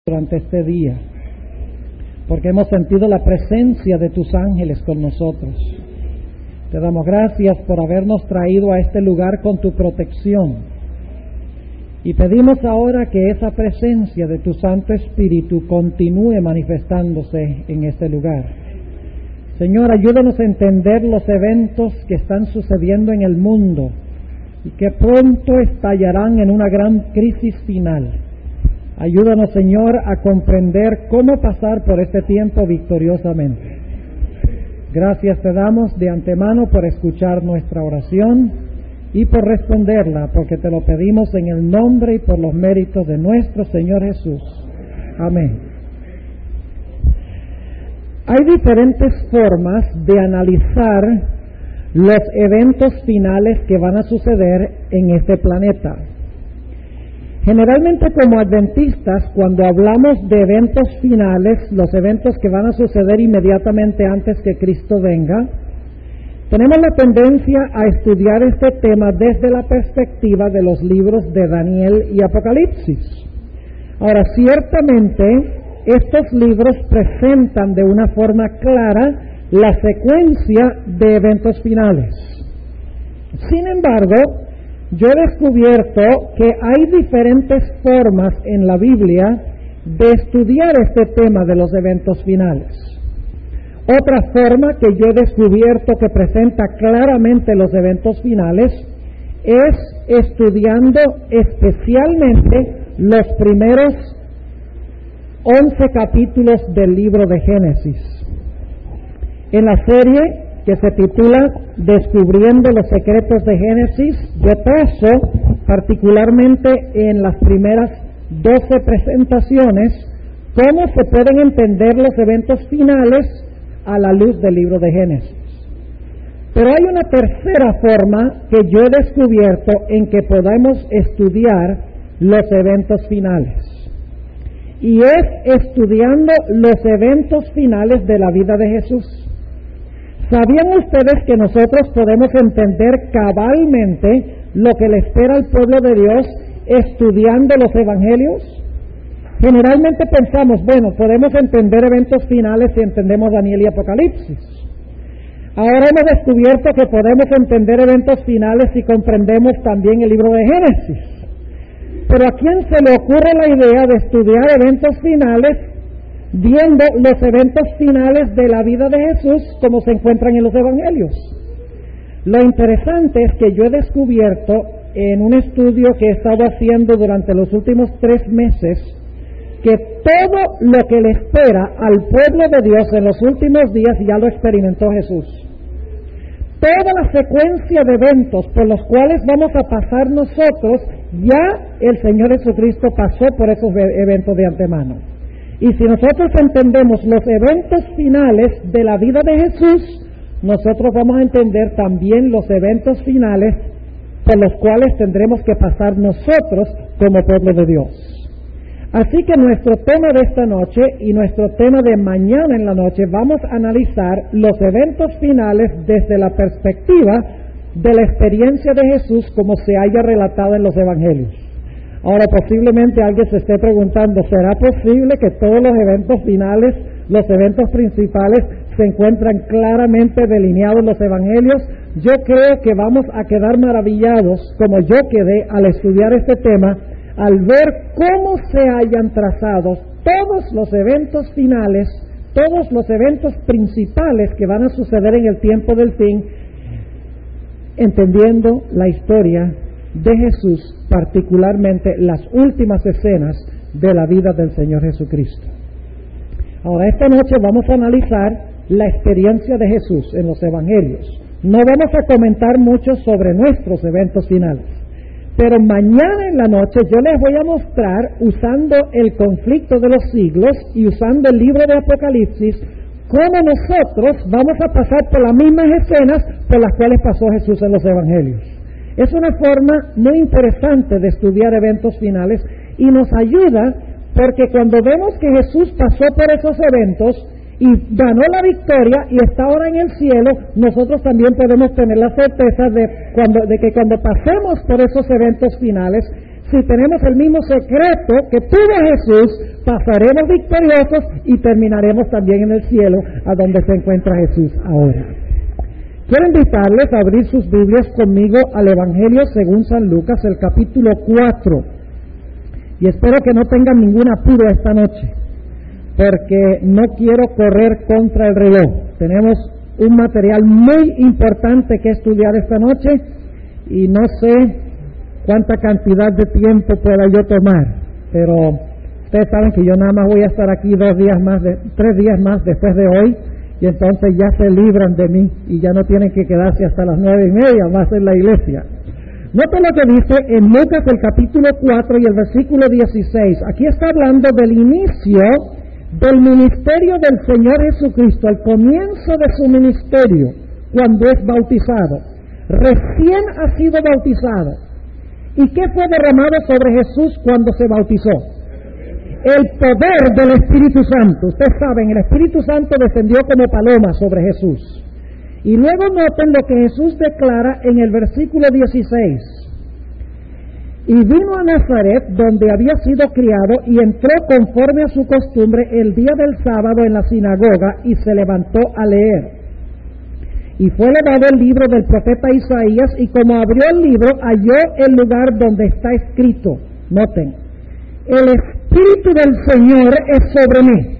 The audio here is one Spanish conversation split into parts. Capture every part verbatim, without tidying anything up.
durante este día, porque hemos sentido la presencia de tus ángeles con nosotros. Te damos gracias por habernos traído a este lugar con tu protección y pedimos ahora que esa presencia de tu Santo Espíritu continúe manifestándose en este lugar. Señor, ayúdanos a entender los eventos que están sucediendo en el mundo y que pronto estallarán en una gran crisis final. Ayúdanos, Señor, a comprender cómo pasar por este tiempo victoriosamente. Gracias te damos de antemano por escuchar nuestra oración y por responderla, porque te lo pedimos en el nombre y por los méritos de nuestro Señor Jesús. Amén. Hay diferentes formas de analizar los eventos finales que van a suceder en este planeta. Generalmente, como adventistas, cuando hablamos de eventos finales, los eventos que van a suceder inmediatamente antes que Cristo venga, tenemos la tendencia a estudiar este tema desde la perspectiva de los libros de Daniel y Apocalipsis. Ahora, ciertamente, estos libros presentan de una forma clara la secuencia de eventos finales. Sin embargo, yo he descubierto que hay diferentes formas en la Biblia de estudiar este tema de los eventos finales. Otra forma que yo he descubierto que presenta claramente los eventos finales es estudiando especialmente los primeros once capítulos del libro de Génesis. En la serie que se titula Descubriendo los secretos de Génesis, yo paso particularmente en las primeras doce presentaciones cómo se pueden entender los eventos finales a la luz del libro de Génesis. Pero hay una tercera forma que yo he descubierto en que podemos estudiar los eventos finales, y es estudiando los eventos finales de la vida de Jesús. ¿Sabían ustedes que nosotros podemos entender cabalmente lo que le espera al pueblo de Dios estudiando los evangelios? Generalmente pensamos, bueno, podemos entender eventos finales si entendemos Daniel y Apocalipsis. Ahora hemos descubierto que podemos entender eventos finales si comprendemos también el libro de Génesis. Pero ¿a quién se le ocurre la idea de estudiar eventos finales viendo los eventos finales de la vida de Jesús como se encuentran en los evangelios? Lo interesante es que yo he descubierto en un estudio que he estado haciendo durante los últimos tres meses que todo lo que le espera al pueblo de Dios en los últimos días ya lo experimentó Jesús. Toda la secuencia de eventos por los cuales vamos a pasar nosotros, ya el Señor Jesucristo pasó por esos eventos de antemano. Y si nosotros entendemos los eventos finales de la vida de Jesús, nosotros vamos a entender también los eventos finales por los cuales tendremos que pasar nosotros como pueblo de Dios. Así que nuestro tema de esta noche y nuestro tema de mañana en la noche, vamos a analizar los eventos finales desde la perspectiva de la experiencia de Jesús como se haya relatado en los evangelios. Ahora, posiblemente alguien se esté preguntando, ¿será posible que todos los eventos finales, los eventos principales, se encuentran claramente delineados en los evangelios? Yo creo que vamos a quedar maravillados, como yo quedé al estudiar este tema, al ver cómo se hayan trazado todos los eventos finales, todos los eventos principales que van a suceder en el tiempo del fin, entendiendo la historia de Jesús, particularmente las últimas escenas de la vida del Señor Jesucristo. Ahora, esta noche vamos a analizar la experiencia de Jesús en los evangelios. No vamos a comentar mucho sobre nuestros eventos finales, pero mañana en la noche yo les voy a mostrar, usando el conflicto de los siglos y usando el libro de Apocalipsis, cómo nosotros vamos a pasar por las mismas escenas por las cuales pasó Jesús en los evangelios. Es una forma muy interesante de estudiar eventos finales y nos ayuda porque cuando vemos que Jesús pasó por esos eventos y ganó la victoria y está ahora en el cielo, nosotros también podemos tener la certeza de, cuando, de que cuando pasemos por esos eventos finales si tenemos el mismo secreto que tuvo Jesús, pasaremos victoriosos y terminaremos también en el cielo, a donde se encuentra Jesús ahora. Quiero invitarles a abrir sus Biblias conmigo al Evangelio según San Lucas, el capítulo cuatro. Y espero que no tengan ningún apuro esta noche, porque no quiero correr contra el reloj. Tenemos un material muy importante que estudiar esta noche y no sé cuánta cantidad de tiempo pueda yo tomar, pero ustedes saben que yo nada más voy a estar aquí dos días más, de, tres días más después de hoy, y entonces ya se libran de mí y ya no tienen que quedarse hasta las nueve y media más en la iglesia. Noten lo que dice en Lucas el capítulo cuatro y el versículo dieciséis. Aquí está hablando del inicio del ministerio del Señor Jesucristo, al comienzo de su ministerio, cuando es bautizado. Recién ha sido bautizado. ¿Y qué fue derramado sobre Jesús cuando se bautizó? El poder del Espíritu Santo. Ustedes saben, el Espíritu Santo descendió como paloma sobre Jesús. Y luego noten lo que Jesús declara en el versículo dieciséis. Y vino a Nazaret, donde había sido criado, y entró conforme a su costumbre el día del sábado en la sinagoga, y se levantó a leer. Y fue levado el libro del profeta Isaías, y como abrió el libro, halló el lugar donde está escrito. Noten, el Espíritu del Señor es sobre mí.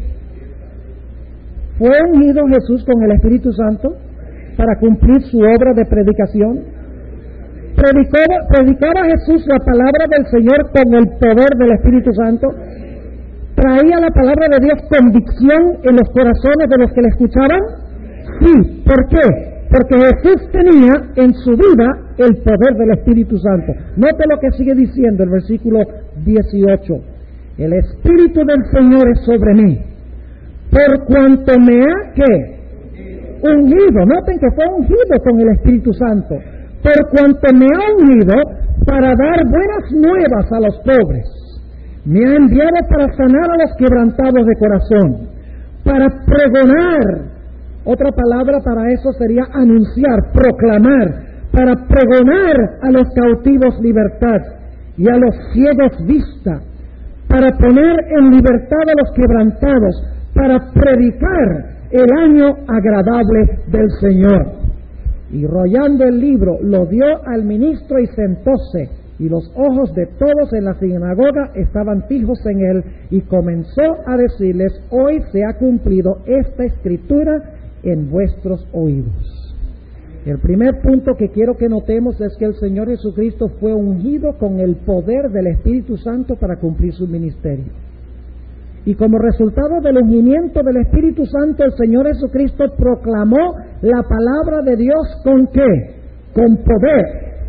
¿Fue ungido Jesús con el Espíritu Santo para cumplir su obra de predicación? ¿Predicaba, predicaba Jesús la palabra del Señor con el poder del Espíritu Santo? ¿Traía la palabra de Dios convicción en los corazones de los que le escuchaban? Sí. ¿Por qué? Porque Jesús tenía en su vida el poder del Espíritu Santo. Note lo que sigue diciendo el versículo dieciocho. El Espíritu del Señor es sobre mí, por cuanto me ha, ¿qué? Ungido. Noten que fue ungido con el Espíritu Santo. Por cuanto me ha unido para dar buenas nuevas a los pobres. Me ha enviado para sanar a los quebrantados de corazón, para pregonar, otra palabra para eso sería anunciar, proclamar, para pregonar a los cautivos libertad y a los ciegos vista, para poner en libertad a los quebrantados, para predicar el año agradable del Señor. Y rollando el libro, lo dio al ministro y sentóse, y los ojos de todos en la sinagoga estaban fijos en él, y comenzó a decirles: hoy se ha cumplido esta escritura en vuestros oídos. El primer punto que quiero que notemos es que el Señor Jesucristo fue ungido con el poder del Espíritu Santo para cumplir su ministerio. Y como resultado del ungimiento del Espíritu Santo, el Señor Jesucristo proclamó la palabra de Dios ¿con qué? Con poder.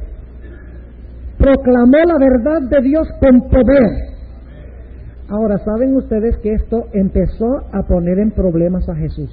Proclamó la verdad de Dios con poder. Ahora, ¿saben ustedes que esto empezó a poner en problemas a Jesús?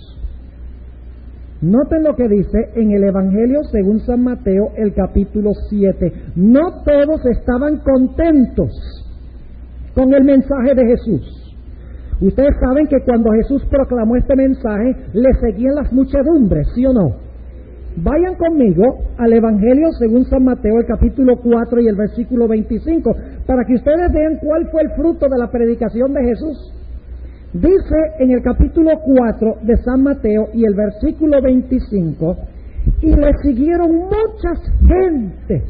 Noten lo que dice en el Evangelio según San Mateo, el capítulo siete. No todos estaban contentos con el mensaje de Jesús. Ustedes saben que cuando Jesús proclamó este mensaje, le seguían las muchedumbres, ¿sí o no? Vayan conmigo al Evangelio según San Mateo, el capítulo cuatro y el versículo veinticinco, para que ustedes vean cuál fue el fruto de la predicación de Jesús. Dice en el capítulo cuatro de San Mateo y el versículo veinticinco, y le siguieron muchas gentes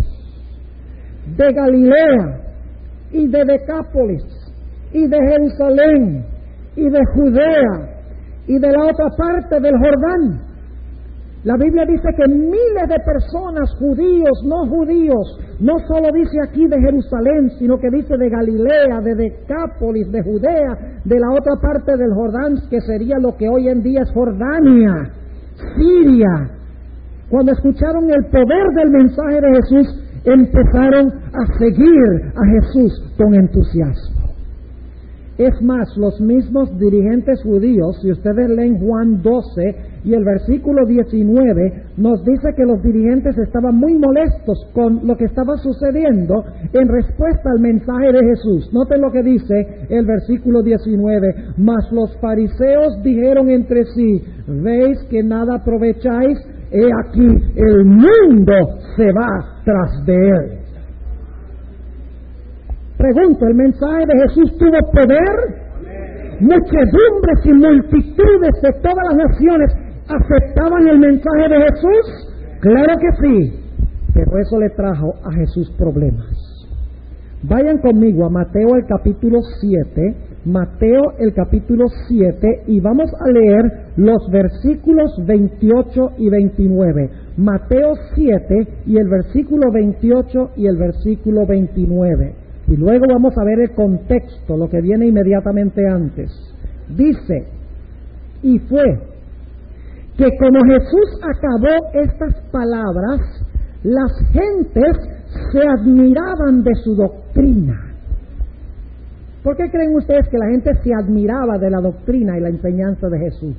de Galilea y de Decápolis y de Jerusalén y de Judea y de la otra parte del Jordán. La Biblia dice que miles de personas, judíos, no judíos, no solo dice aquí de Jerusalén, sino que dice de Galilea, de Decápolis, de Judea, de la otra parte del Jordán, que sería lo que hoy en día es Jordania, Siria. Cuando escucharon el poder del mensaje de Jesús, empezaron a seguir a Jesús con entusiasmo. Es más, los mismos dirigentes judíos, si ustedes leen Juan doce y el versículo diecinueve, nos dice que los dirigentes estaban muy molestos con lo que estaba sucediendo en respuesta al mensaje de Jesús. Noten lo que dice el versículo diecinueve. Mas los fariseos dijeron entre sí: ¿veis que nada aprovecháis? He aquí, el mundo se va tras de él. Pregunto, ¿el mensaje de Jesús tuvo poder? Muchedumbres y multitudes de todas las naciones aceptaban el mensaje de Jesús. Claro que sí, pero eso le trajo a Jesús problemas. Vayan conmigo a Mateo el capítulo siete, Mateo el capítulo siete, y vamos a leer los versículos veintiocho y veintinueve. Mateo siete y el versículo veintiocho y el versículo veintinueve. Y luego vamos a ver el contexto, lo que viene inmediatamente antes. Dice, y fue que como Jesús acabó estas palabras, las gentes se admiraban de su doctrina. ¿Por qué creen ustedes que la gente se admiraba de la doctrina y la enseñanza de Jesús?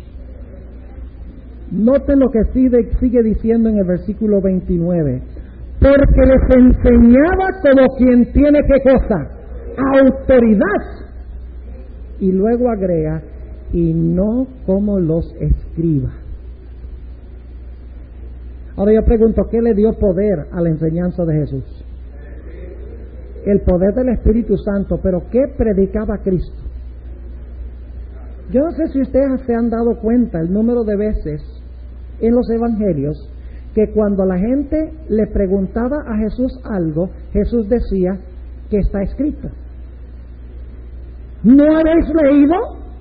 Noten lo que sigue, sigue diciendo en el versículo veintinueve. Porque les enseñaba como quien tiene, ¿qué cosa? Autoridad. Y luego agrega, y no como los escribas. Ahora yo pregunto, ¿qué le dio poder a la enseñanza de Jesús? El poder del Espíritu Santo, pero ¿qué predicaba Cristo? Yo no sé si ustedes se han dado cuenta el número de veces en los evangelios que cuando la gente le preguntaba a Jesús algo, Jesús decía que está escrito. ¿No habéis leído?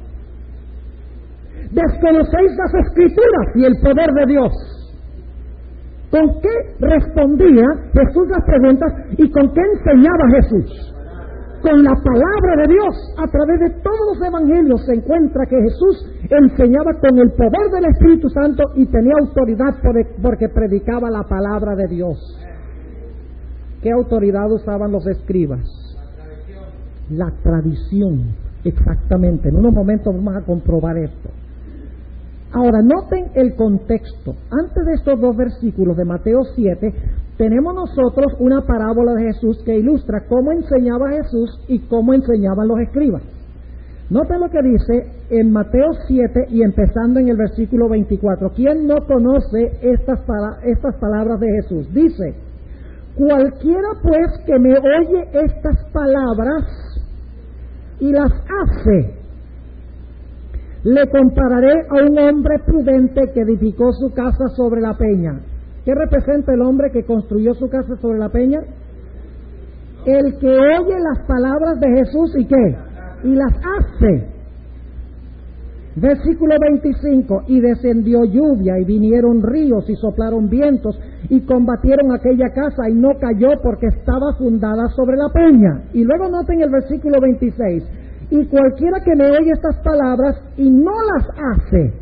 ¿Desconocéis las Escrituras y el poder de Dios? ¿Con qué respondía Jesús las preguntas y con qué enseñaba Jesús? Con la palabra de Dios. A través de todos los evangelios se encuentra que Jesús enseñaba con el poder del Espíritu Santo y tenía autoridad porque predicaba la palabra de Dios. ¿Qué autoridad usaban los escribas? La tradición, exactamente. En unos momentos vamos a comprobar esto. Ahora, noten el contexto. Antes de estos dos versículos de Mateo siete, tenemos nosotros una parábola de Jesús que ilustra cómo enseñaba Jesús y cómo enseñaban los escribas. Noten lo que dice en Mateo siete y empezando en el versículo veinticuatro. ¿Quién no conoce estas, estas palabras de Jesús? Dice, cualquiera pues que me oye estas palabras y las hace, le compararé a un hombre prudente que edificó su casa sobre la peña. ¿Qué representa el hombre que construyó su casa sobre la peña? El que oye las palabras de Jesús y ¿qué? Y las hace. Versículo veinticinco. Y descendió lluvia y vinieron ríos y soplaron vientos y combatieron aquella casa y no cayó porque estaba fundada sobre la peña. Y luego noten el versículo veintiséis. Y cualquiera que me oye estas palabras y no las hace,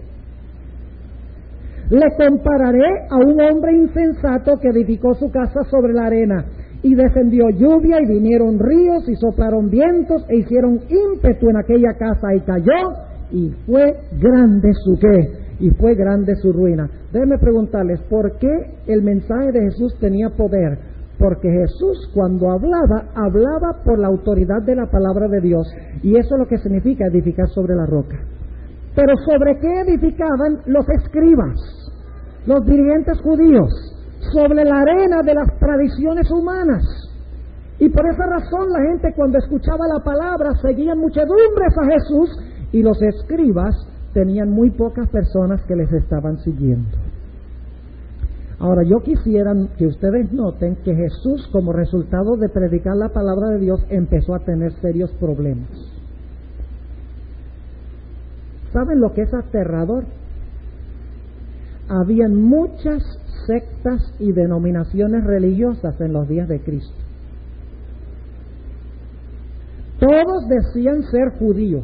le compararé a un hombre insensato que edificó su casa sobre la arena. Y descendió lluvia y vinieron ríos y soplaron vientos e hicieron ímpetu en aquella casa y cayó y fue grande su qué, y fue grande su ruina. Déjenme preguntarles, ¿por qué el mensaje de Jesús tenía poder? Porque Jesús cuando hablaba, hablaba por la autoridad de la palabra de Dios. Y eso es lo que significa edificar sobre la roca. Pero ¿sobre qué edificaban los escribas, los dirigentes judíos? Sobre la arena de las tradiciones humanas. Y por esa razón la gente cuando escuchaba la palabra seguían muchedumbres a Jesús y los escribas tenían muy pocas personas que les estaban siguiendo. Ahora, yo quisiera que ustedes noten que Jesús, como resultado de predicar la palabra de Dios, empezó a tener serios problemas. ¿Saben lo que es aterrador? Habían muchas sectas y denominaciones religiosas en los días de Cristo. Todos decían ser judíos.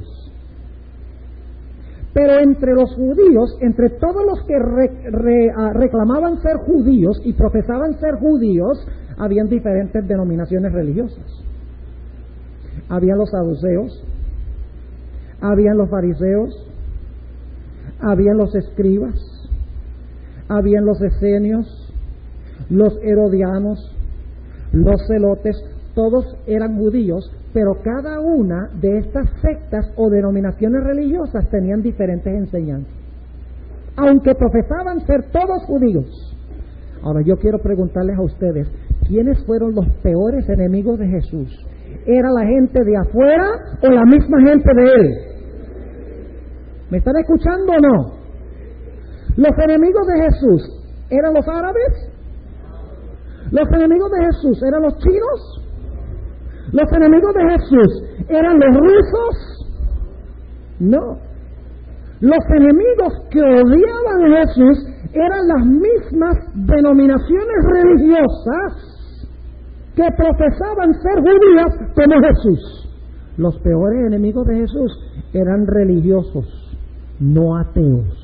Pero entre los judíos, entre todos los que re, re, uh, reclamaban ser judíos y profesaban ser judíos, habían diferentes denominaciones religiosas. Habían los saduceos, habían los fariseos, habían los escribas, habían los esenios, los herodianos, los celotes. Todos eran judíos, pero cada una de estas sectas o denominaciones religiosas tenían diferentes enseñanzas, aunque profesaban ser todos judíos. Ahora yo quiero preguntarles a ustedes, ¿quiénes fueron los peores enemigos de Jesús ¿Era la gente de afuera o la misma gente de él? ¿Me están escuchando o no? Los enemigos de Jesús eran los árabes. Los enemigos de Jesús eran los chinos. Los enemigos de Jesús eran los rusos. No. Los enemigos que odiaban a Jesús eran las mismas denominaciones religiosas que profesaban ser judías como Jesús. Los peores enemigos de Jesús eran religiosos, no ateos.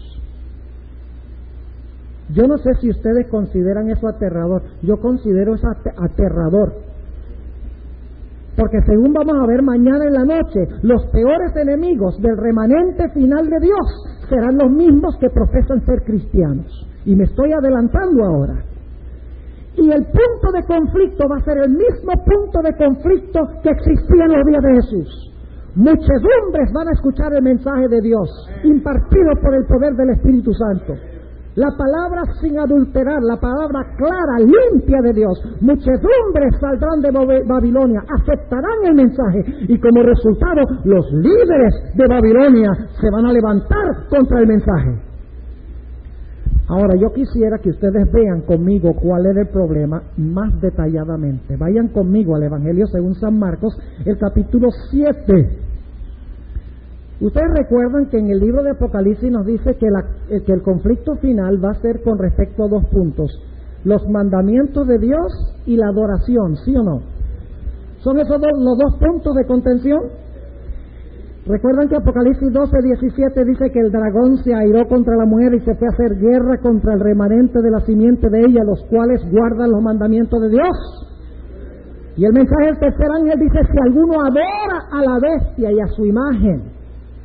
Yo no sé si ustedes consideran eso aterrador. Yo considero eso aterrador. Porque según vamos a ver mañana en la noche, los peores enemigos del remanente final de Dios serán los mismos que profesan ser cristianos. Y me estoy adelantando ahora. Y el punto de conflicto va a ser el mismo punto de conflicto que existía en los días de Jesús. Muchedumbres van a escuchar el mensaje de Dios, impartido por el poder del Espíritu Santo. La palabra sin adulterar, la palabra clara, limpia de Dios. Muchedumbres saldrán de Babilonia, aceptarán el mensaje y como resultado los líderes de Babilonia se van a levantar contra el mensaje. Ahora yo quisiera que ustedes vean conmigo cuál era el problema más detalladamente. Vayan conmigo al Evangelio según San Marcos, el capítulo siete. Ustedes recuerdan que en el libro de Apocalipsis nos dice que, la, que el conflicto final va a ser con respecto a dos puntos: los mandamientos de Dios y la adoración, ¿sí o no? ¿Son esos dos, los dos puntos de contención? Recuerdan que Apocalipsis doce, diecisiete dice que el dragón se airó contra la mujer y se fue a hacer guerra contra el remanente de la simiente de ella, los cuales guardan los mandamientos de Dios. Y el mensaje del tercer ángel dice: si alguno adora a la bestia y a su imagen,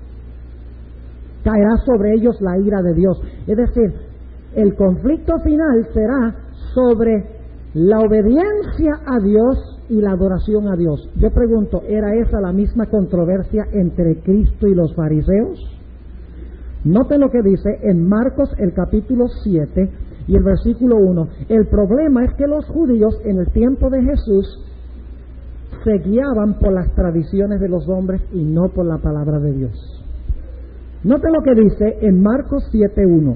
caerá sobre ellos la ira de Dios. Es decir, el conflicto final será sobre la obediencia a Dios y la adoración a Dios. Yo pregunto, ¿era esa la misma controversia entre Cristo y los fariseos? Noten lo que dice en Marcos el capítulo siete y el versículo uno. El problema es que los judíos en el tiempo de Jesús se guiaban por las tradiciones de los hombres y no por la palabra de Dios. Noten lo que dice en Marcos siete uno.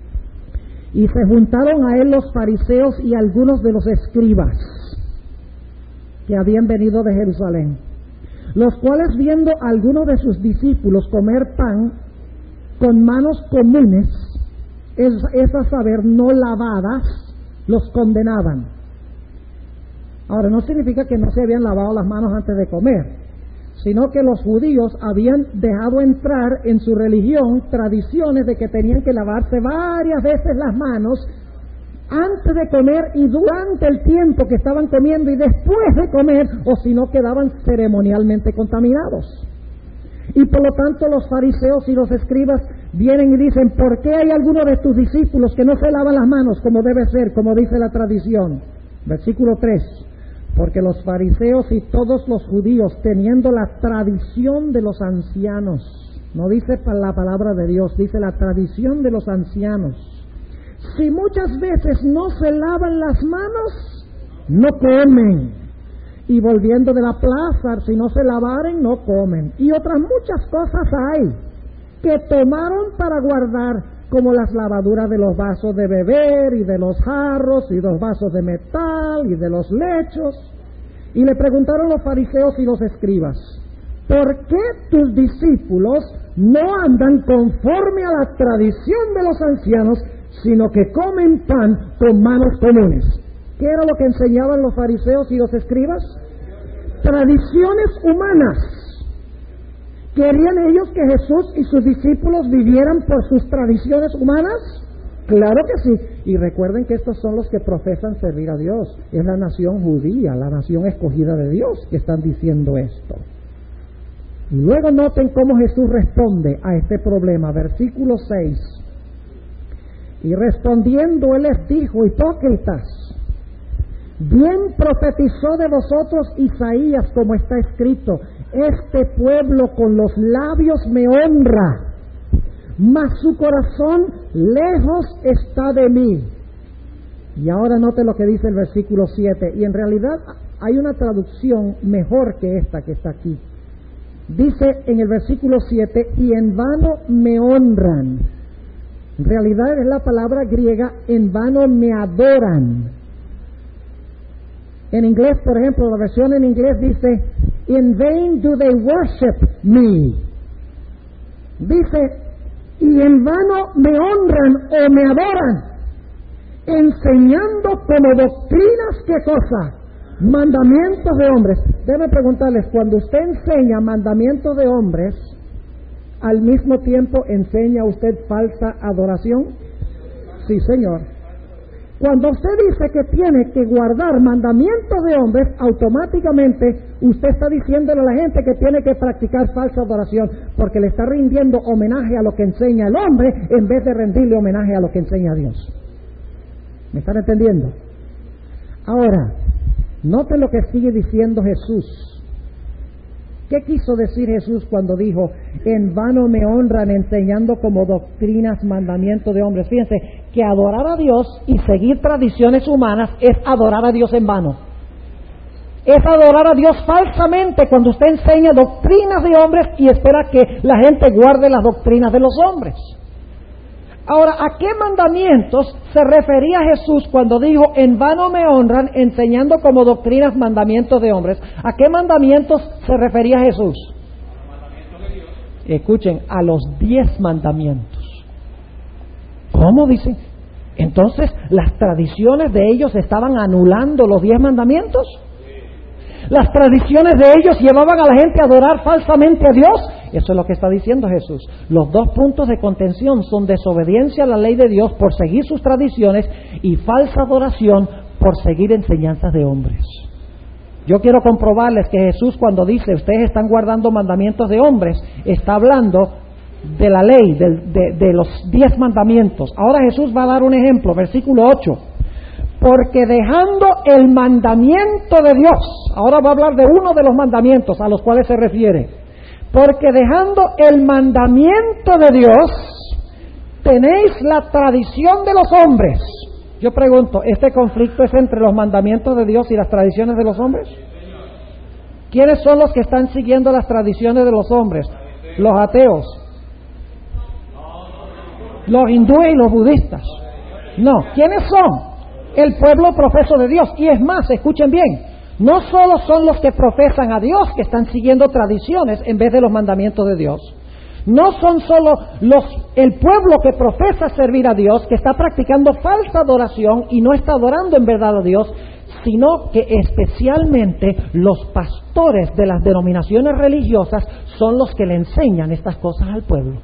Y se juntaron a él los fariseos y algunos de los escribas que habían venido de Jerusalén, los cuales viendo a algunos de sus discípulos comer pan con manos comunes, es, es a saber, no lavadas, los condenaban. Ahora, no significa que no se habían lavado las manos antes de comer, sino que los judíos habían dejado entrar en su religión tradiciones de que tenían que lavarse varias veces las manos antes de comer y durante el tiempo que estaban comiendo y después de comer, o si no quedaban ceremonialmente contaminados. Y por lo tanto los fariseos y los escribas vienen y dicen: ¿por qué hay algunos de tus discípulos que no se lavan las manos como debe ser, como dice la tradición? Versículo tres. Porque los fariseos y todos los judíos, teniendo la tradición de los ancianos, no dice la palabra de Dios, dice la tradición de los ancianos, si muchas veces no se lavan las manos, no comen. Y volviendo de la plaza, si no se lavaren, no comen. Y otras muchas cosas hay que tomaron para guardar, como las lavaduras de los vasos de beber y de los jarros y los vasos de metal y de los lechos. Y le preguntaron los fariseos y los escribas: ¿por qué tus discípulos no andan conforme a la tradición de los ancianos, sino que comen pan con manos comunes? ¿Qué era lo que enseñaban los fariseos y los escribas? Tradiciones humanas. ¿Querían ellos que Jesús y sus discípulos vivieran por sus tradiciones humanas? Claro que sí. Y recuerden que estos son los que profesan servir a Dios. Es la nación judía, la nación escogida de Dios, que están diciendo esto. Y luego noten cómo Jesús responde a este problema. Versículo seis. Y respondiendo él les dijo: hipócritas, bien profetizó de vosotros Isaías, como está escrito: este pueblo con los labios me honra, mas su corazón lejos está de mí. Y ahora note lo que dice el versículo siete. Y en realidad hay una traducción mejor que esta que está aquí. Dice en el versículo siete, y en vano me honran. En realidad es la palabra griega, en vano me adoran. En inglés, por ejemplo, la versión en inglés dice, in vain do they worship me. Dice, y en vano me honran o me adoran, enseñando como doctrinas, ¿qué cosa? Mandamientos de hombres. Debe preguntarles, cuando usted enseña mandamientos de hombres, ¿al mismo tiempo enseña usted falsa adoración? Sí, señor. Cuando usted dice que tiene que guardar mandamientos de hombres, automáticamente usted está diciéndole a la gente que tiene que practicar falsa adoración, porque le está rindiendo homenaje a lo que enseña el hombre en vez de rendirle homenaje a lo que enseña Dios. ¿Me están entendiendo? Ahora, noten lo que sigue diciendo Jesús. ¿Qué quiso decir Jesús cuando dijo, en vano me honran enseñando como doctrinas mandamientos de hombres? Fíjense, que adorar a Dios y seguir tradiciones humanas es adorar a Dios en vano. Es adorar a Dios falsamente cuando usted enseña doctrinas de hombres y espera que la gente guarde las doctrinas de los hombres. Ahora, ¿a qué mandamientos se refería Jesús cuando dijo, en vano me honran, enseñando como doctrinas mandamientos de hombres? ¿A qué mandamientos se refería Jesús? A los mandamientos de Dios. Escuchen, a los diez mandamientos. ¿Cómo dicen? Entonces, ¿las tradiciones de ellos estaban anulando los diez mandamientos? ¿Las tradiciones de ellos llevaban a la gente a adorar falsamente a Dios? Eso es lo que está diciendo Jesús. Los dos puntos de contención son desobediencia a la ley de Dios por seguir sus tradiciones y falsa adoración por seguir enseñanzas de hombres. Yo quiero comprobarles que Jesús, cuando dice ustedes están guardando mandamientos de hombres, está hablando de la ley, de, de, de los diez mandamientos. Ahora Jesús va a dar un ejemplo, versículo ocho. Porque dejando el mandamiento de Dios, ahora va a hablar de uno de los mandamientos a los cuales se refiere. Porque dejando el mandamiento de Dios, tenéis la tradición de los hombres. Yo pregunto, ¿este conflicto es entre los mandamientos de Dios y las tradiciones de los hombres? ¿Quiénes son los que están siguiendo las tradiciones de los hombres? Los ateos, los hindúes y los budistas. No, ¿quiénes son? El pueblo profeso de Dios. Y es más, escuchen bien, no solo son los que profesan a Dios que están siguiendo tradiciones en vez de los mandamientos de Dios. No son solo los, el pueblo que profesa servir a Dios, que está practicando falsa adoración y no está adorando en verdad a Dios, sino que especialmente los pastores de las denominaciones religiosas son los que le enseñan estas cosas al pueblo.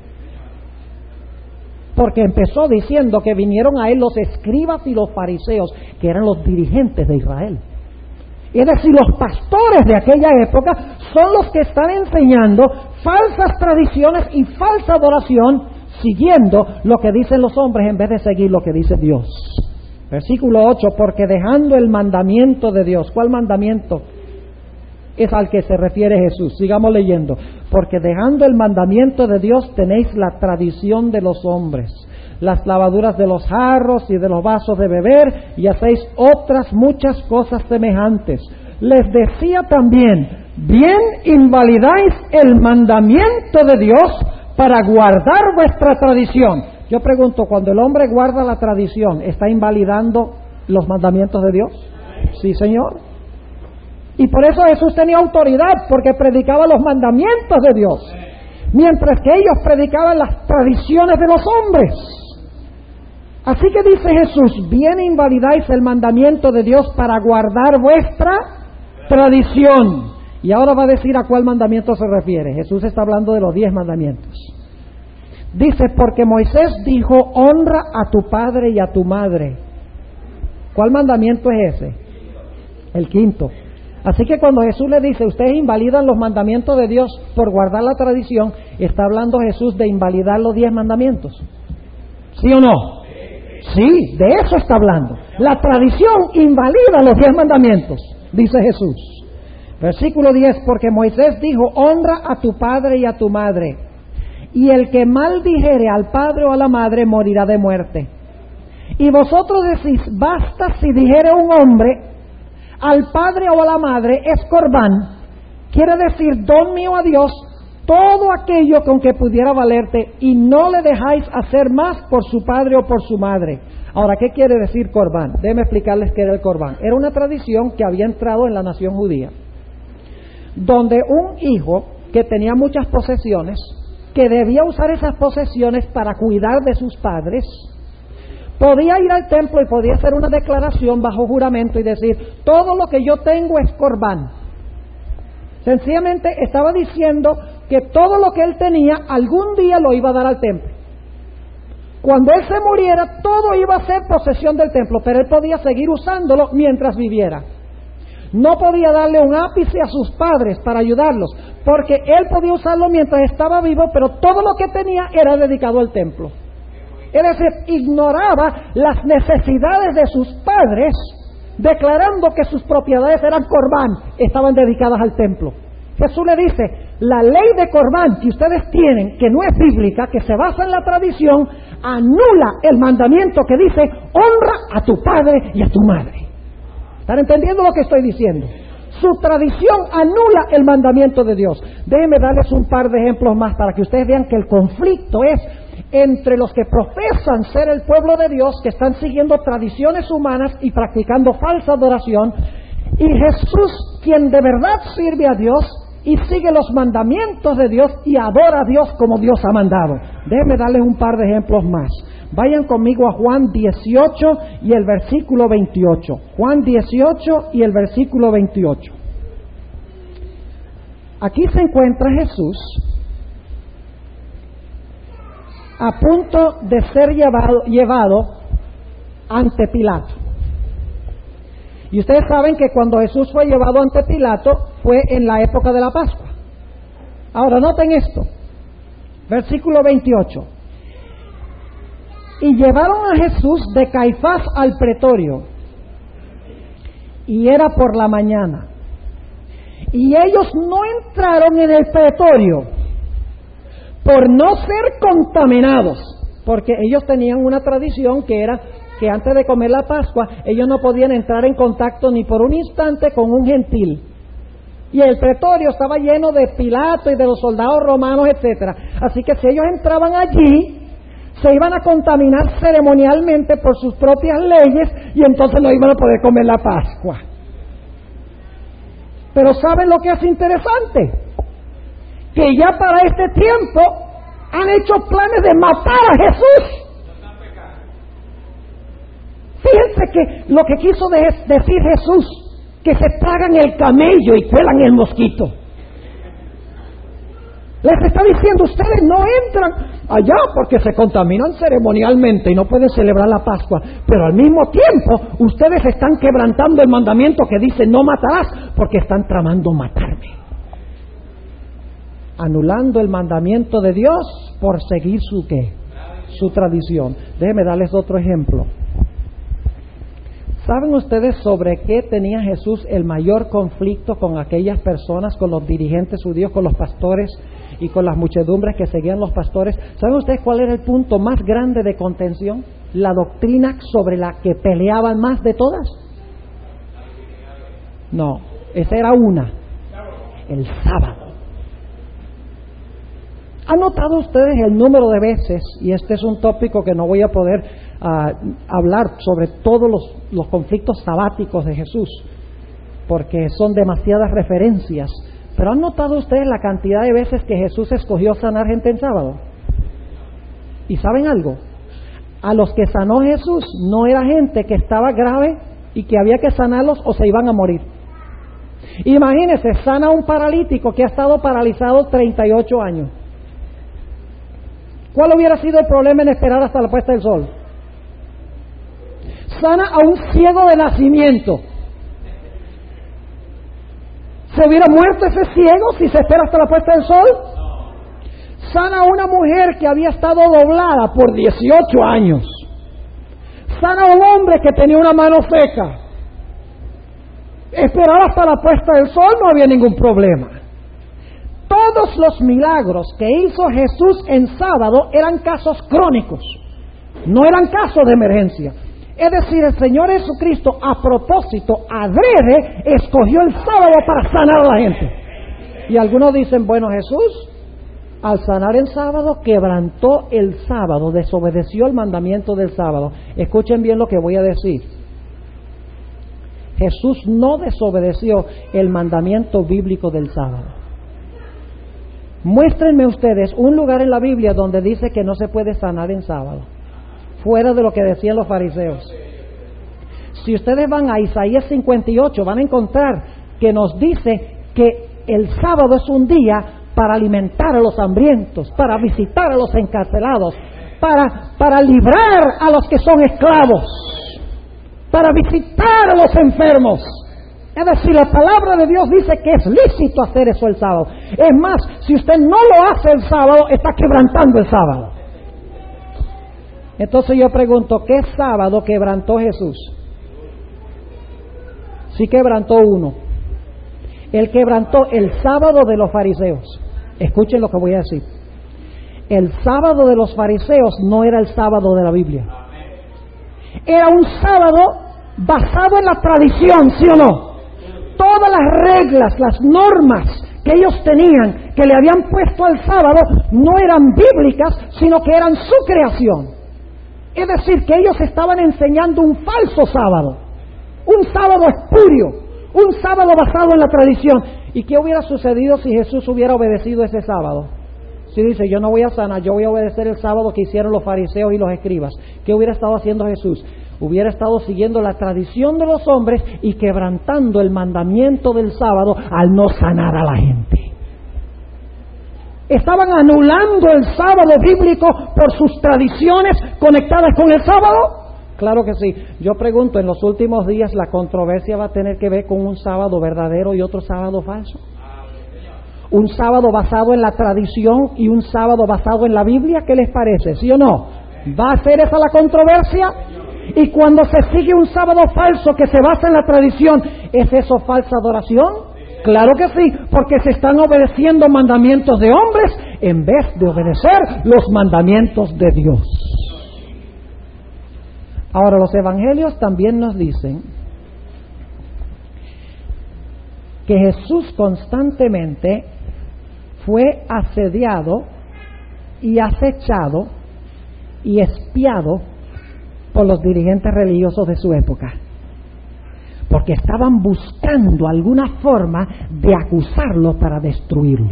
Porque empezó diciendo que vinieron a él los escribas y los fariseos, que eran los dirigentes de Israel. Es decir, los pastores de aquella época son los que están enseñando falsas tradiciones y falsa adoración, siguiendo lo que dicen los hombres en vez de seguir lo que dice Dios. Versículo ocho, porque dejando el mandamiento de Dios. ¿Cuál mandamiento es al que se refiere Jesús? Sigamos leyendo. Porque dejando el mandamiento de Dios tenéis la tradición de los hombres, las lavaduras de los jarros y de los vasos de beber, y hacéis otras muchas cosas semejantes. Les decía también, bien invalidáis el mandamiento de Dios para guardar vuestra tradición. Yo pregunto, cuando el hombre guarda la tradición, ¿está invalidando los mandamientos de Dios? Sí, Señor. Y por eso Jesús tenía autoridad, porque predicaba los mandamientos de Dios, mientras que ellos predicaban las tradiciones de los hombres. Así que dice Jesús, bien invalidáis el mandamiento de Dios para guardar vuestra tradición. Y ahora va a decir a cuál mandamiento se refiere. Jesús está hablando de los diez mandamientos. Dice, porque Moisés dijo, honra a tu padre y a tu madre. ¿Cuál mandamiento es ese? El quinto. Así que cuando Jesús le dice, ustedes invalidan los mandamientos de Dios por guardar la tradición, está hablando Jesús de invalidar los diez mandamientos. ¿Sí o no? Sí, de eso está hablando. La tradición invalida los diez mandamientos, dice Jesús. Versículo diez, porque Moisés dijo, honra a tu padre y a tu madre, y el que mal dijere al padre o a la madre morirá de muerte. Y vosotros decís, basta si dijere un hombre al padre o a la madre es corbán, quiere decir don mío a Dios, todo aquello con que pudiera valerte, y no le dejáis hacer más por su padre o por su madre. Ahora, ¿qué quiere decir corbán? Déjenme explicarles qué era el corbán. Era una tradición que había entrado en la nación judía, donde un hijo que tenía muchas posesiones, que debía usar esas posesiones para cuidar de sus padres, podía ir al templo y podía hacer una declaración bajo juramento y decir, todo lo que yo tengo es corbán. Sencillamente estaba diciendo que todo lo que él tenía algún día lo iba a dar al templo. Cuando él se muriera, todo iba a ser posesión del templo, pero él podía seguir usándolo mientras viviera. No podía darle un ápice a sus padres para ayudarlos, porque él podía usarlo mientras estaba vivo, pero todo lo que tenía era dedicado al templo. Es decir, ignoraba las necesidades de sus padres, declarando que sus propiedades eran corbán, estaban dedicadas al templo. Jesús le dice, la ley de corbán que ustedes tienen, que no es bíblica, que se basa en la tradición, anula el mandamiento que dice, honra a tu padre y a tu madre. ¿Están entendiendo lo que estoy diciendo? Su tradición anula el mandamiento de Dios. Déjenme darles un par de ejemplos más para que ustedes vean que el conflicto es entre los que profesan ser el pueblo de Dios, que están siguiendo tradiciones humanas y practicando falsa adoración, y Jesús, quien de verdad sirve a Dios y sigue los mandamientos de Dios y adora a Dios como Dios ha mandado. Déjenme darles un par de ejemplos más. Vayan conmigo a Juan dieciocho y el versículo veintiocho. Juan dieciocho y el versículo veintiocho. Aquí se encuentra Jesús a punto de ser llevado, llevado ante Pilato. Y ustedes saben que cuando Jesús fue llevado ante Pilato fue en la época de la Pascua. Ahora noten esto, versículo veintiocho. Y llevaron a Jesús de Caifás al pretorio, y era por la mañana. Y ellos no entraron en el pretorio por no ser contaminados, porque ellos tenían una tradición que era que antes de comer la Pascua, ellos no podían entrar en contacto ni por un instante con un gentil. Y el pretorio estaba lleno de Pilato y de los soldados romanos, etcétera. Así que si ellos entraban allí, se iban a contaminar ceremonialmente por sus propias leyes y entonces no iban a poder comer la Pascua. Pero ¿saben lo que es interesante? Que ya para este tiempo han hecho planes de matar a Jesús. Fíjense que lo que quiso de decir Jesús, que se tragan el camello y cuelan el mosquito. Les está diciendo, ustedes no entran allá porque se contaminan ceremonialmente y no pueden celebrar la Pascua, pero al mismo tiempo ustedes están quebrantando el mandamiento que dice no matarás porque están tramando matarme. Anulando el mandamiento de Dios por seguir su ¿qué? Su tradición. Déjenme darles otro ejemplo. ¿Saben ustedes sobre qué tenía Jesús el mayor conflicto con aquellas personas, con los dirigentes judíos, con los pastores y con las muchedumbres que seguían los pastores? ¿Saben ustedes cuál era el punto más grande de contención? La doctrina sobre la que peleaban más de todas. No, esa era una, el sábado. ¿Han notado ustedes el número de veces, y este es un tópico que no voy a poder uh, hablar sobre todos los, los conflictos sabáticos de Jesús, porque son demasiadas referencias, pero ¿han notado ustedes la cantidad de veces que Jesús escogió sanar gente en sábado? ¿Y saben algo? A los que sanó Jesús no era gente que estaba grave y que había que sanarlos o se iban a morir. Imagínense, sana a un paralítico que ha estado paralizado treinta y ocho años. ¿Cuál hubiera sido el problema en esperar hasta la puesta del sol? Sana a un ciego de nacimiento. ¿Se hubiera muerto ese ciego si se espera hasta la puesta del sol? Sana a una mujer que había estado doblada por dieciocho años. Sana a un hombre que tenía una mano seca. Esperar hasta la puesta del sol no había ningún problema. Todos los milagros que hizo Jesús en sábado eran casos crónicos, no eran casos de emergencia. Es decir, el Señor Jesucristo, a propósito, adrede, escogió el sábado para sanar a la gente. Y algunos dicen, bueno, Jesús, al sanar el sábado, quebrantó el sábado, desobedeció el mandamiento del sábado. Escuchen bien lo que voy a decir. Jesús no desobedeció el mandamiento bíblico del sábado. Muéstrenme ustedes un lugar en la Biblia donde dice que no se puede sanar en sábado, fuera de lo que decían los fariseos. Si ustedes van a Isaías cincuenta y ocho, van a encontrar que nos dice que el sábado es un día para alimentar a los hambrientos, para visitar a los encarcelados, para, para librar a los que son esclavos, para visitar a los enfermos. Es decir, la palabra de Dios dice que es lícito hacer eso el sábado. Es más, si usted no lo hace el sábado, está quebrantando el sábado. Entonces yo pregunto, ¿qué sábado quebrantó Jesús? Sí quebrantó uno. Él quebrantó el sábado de los fariseos. Escuchen lo que voy a decir. El sábado de los fariseos no era el sábado de la Biblia. Era un sábado basado en la tradición, ¿sí o no? Todas las reglas, las normas que ellos tenían, que le habían puesto al sábado, no eran bíblicas, sino que eran su creación. Es decir, que ellos estaban enseñando un falso sábado, un sábado espurio, un sábado basado en la tradición. ¿Y qué hubiera sucedido si Jesús hubiera obedecido ese sábado? Si dice, yo no voy a sanar, yo voy a obedecer el sábado que hicieron los fariseos y los escribas. ¿Qué hubiera estado haciendo Jesús? Hubiera estado siguiendo la tradición de los hombres y quebrantando el mandamiento del sábado al no sanar a la gente. ¿Estaban anulando el sábado bíblico por sus tradiciones conectadas con el sábado? Claro que sí. Yo pregunto, en los últimos días la controversia va a tener que ver con un sábado verdadero y otro sábado falso. Un sábado basado en la tradición y un sábado basado en la Biblia, ¿qué les parece? ¿Sí o no? ¿Va a ser esa la controversia? Y cuando se sigue un sábado falso que se basa en la tradición, ¿es eso falsa adoración? Claro que sí, porque se están obedeciendo mandamientos de hombres en vez de obedecer los mandamientos de Dios. Ahora, los evangelios también nos dicen que Jesús constantemente fue asediado y acechado y espiado por los dirigentes religiosos de su época, porque estaban buscando alguna forma de acusarlo para destruirlo.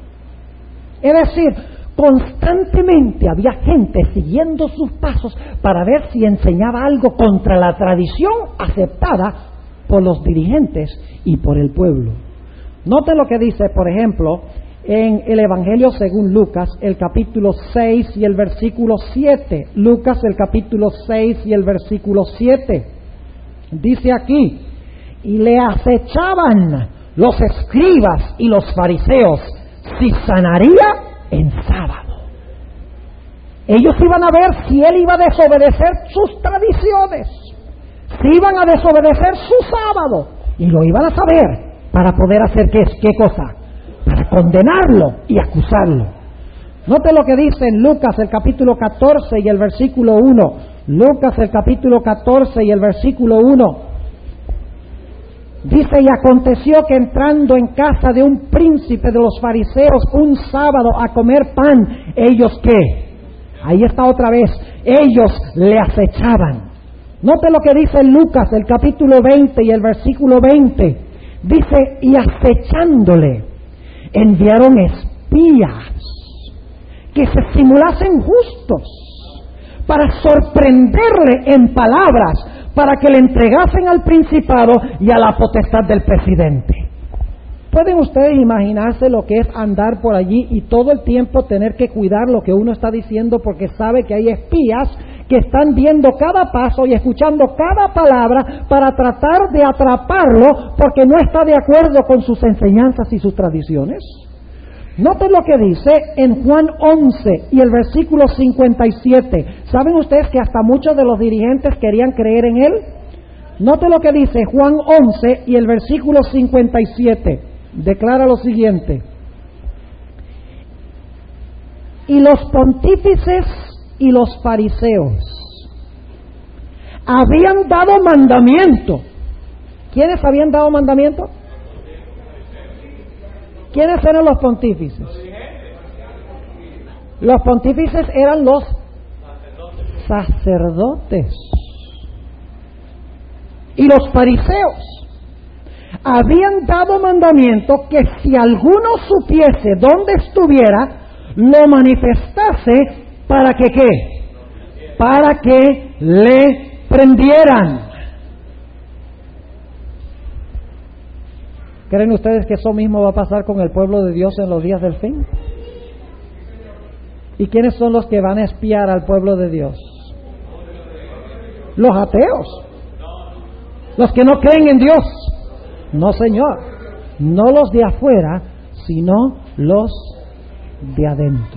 Es decir, constantemente había gente siguiendo sus pasos para ver si enseñaba algo contra la tradición aceptada por los dirigentes y por el pueblo. Note lo que dice, por ejemplo, en el Evangelio según Lucas, el capítulo seis y el versículo siete. Lucas, el capítulo seis y el versículo siete. Dice aquí, y le acechaban los escribas y los fariseos si sanaría en sábado. Ellos iban a ver si él iba a desobedecer sus tradiciones, si iban a desobedecer su sábado, y lo iban a saber para poder hacer qué, qué cosa, para condenarlo y acusarlo. Note lo que dice en Lucas el capítulo catorce y el versículo uno. Lucas el capítulo catorce y el versículo uno. Dice, y aconteció que entrando en casa de un príncipe de los fariseos un sábado a comer pan, ellos ¿qué? Ahí está otra vez, ellos le acechaban. Note lo que dice Lucas el capítulo veinte y el versículo veinte. Dice, y acechándole enviaron espías que se simulasen justos para sorprenderle en palabras, para que le entregasen al principado y a la potestad del presidente. ¿Pueden ustedes imaginarse lo que es andar por allí y todo el tiempo tener que cuidar lo que uno está diciendo porque sabe que hay espías que están viendo cada paso y escuchando cada palabra para tratar de atraparlo porque no está de acuerdo con sus enseñanzas y sus tradiciones? Noten lo que dice en Juan once y el versículo cincuenta y siete. ¿Saben ustedes que hasta muchos de los dirigentes querían creer en él? Noten lo que dice Juan once y el versículo cincuenta y siete. Declara lo siguiente. Y los pontífices y los fariseos, habían dado mandamiento. ¿Quiénes habían dado mandamiento? ¿Quiénes eran los pontífices? Los pontífices eran los sacerdotes. Y los fariseos habían dado mandamiento que si alguno supiese dónde estuviera, lo manifestase para que ¿qué? Para que le prendieran. ¿Creen ustedes que eso mismo va a pasar con el pueblo de Dios en los días del fin? ¿Y quiénes son los que van a espiar al pueblo de Dios? Los ateos. Los que no creen en Dios. No, Señor. No los de afuera, sino los de adentro.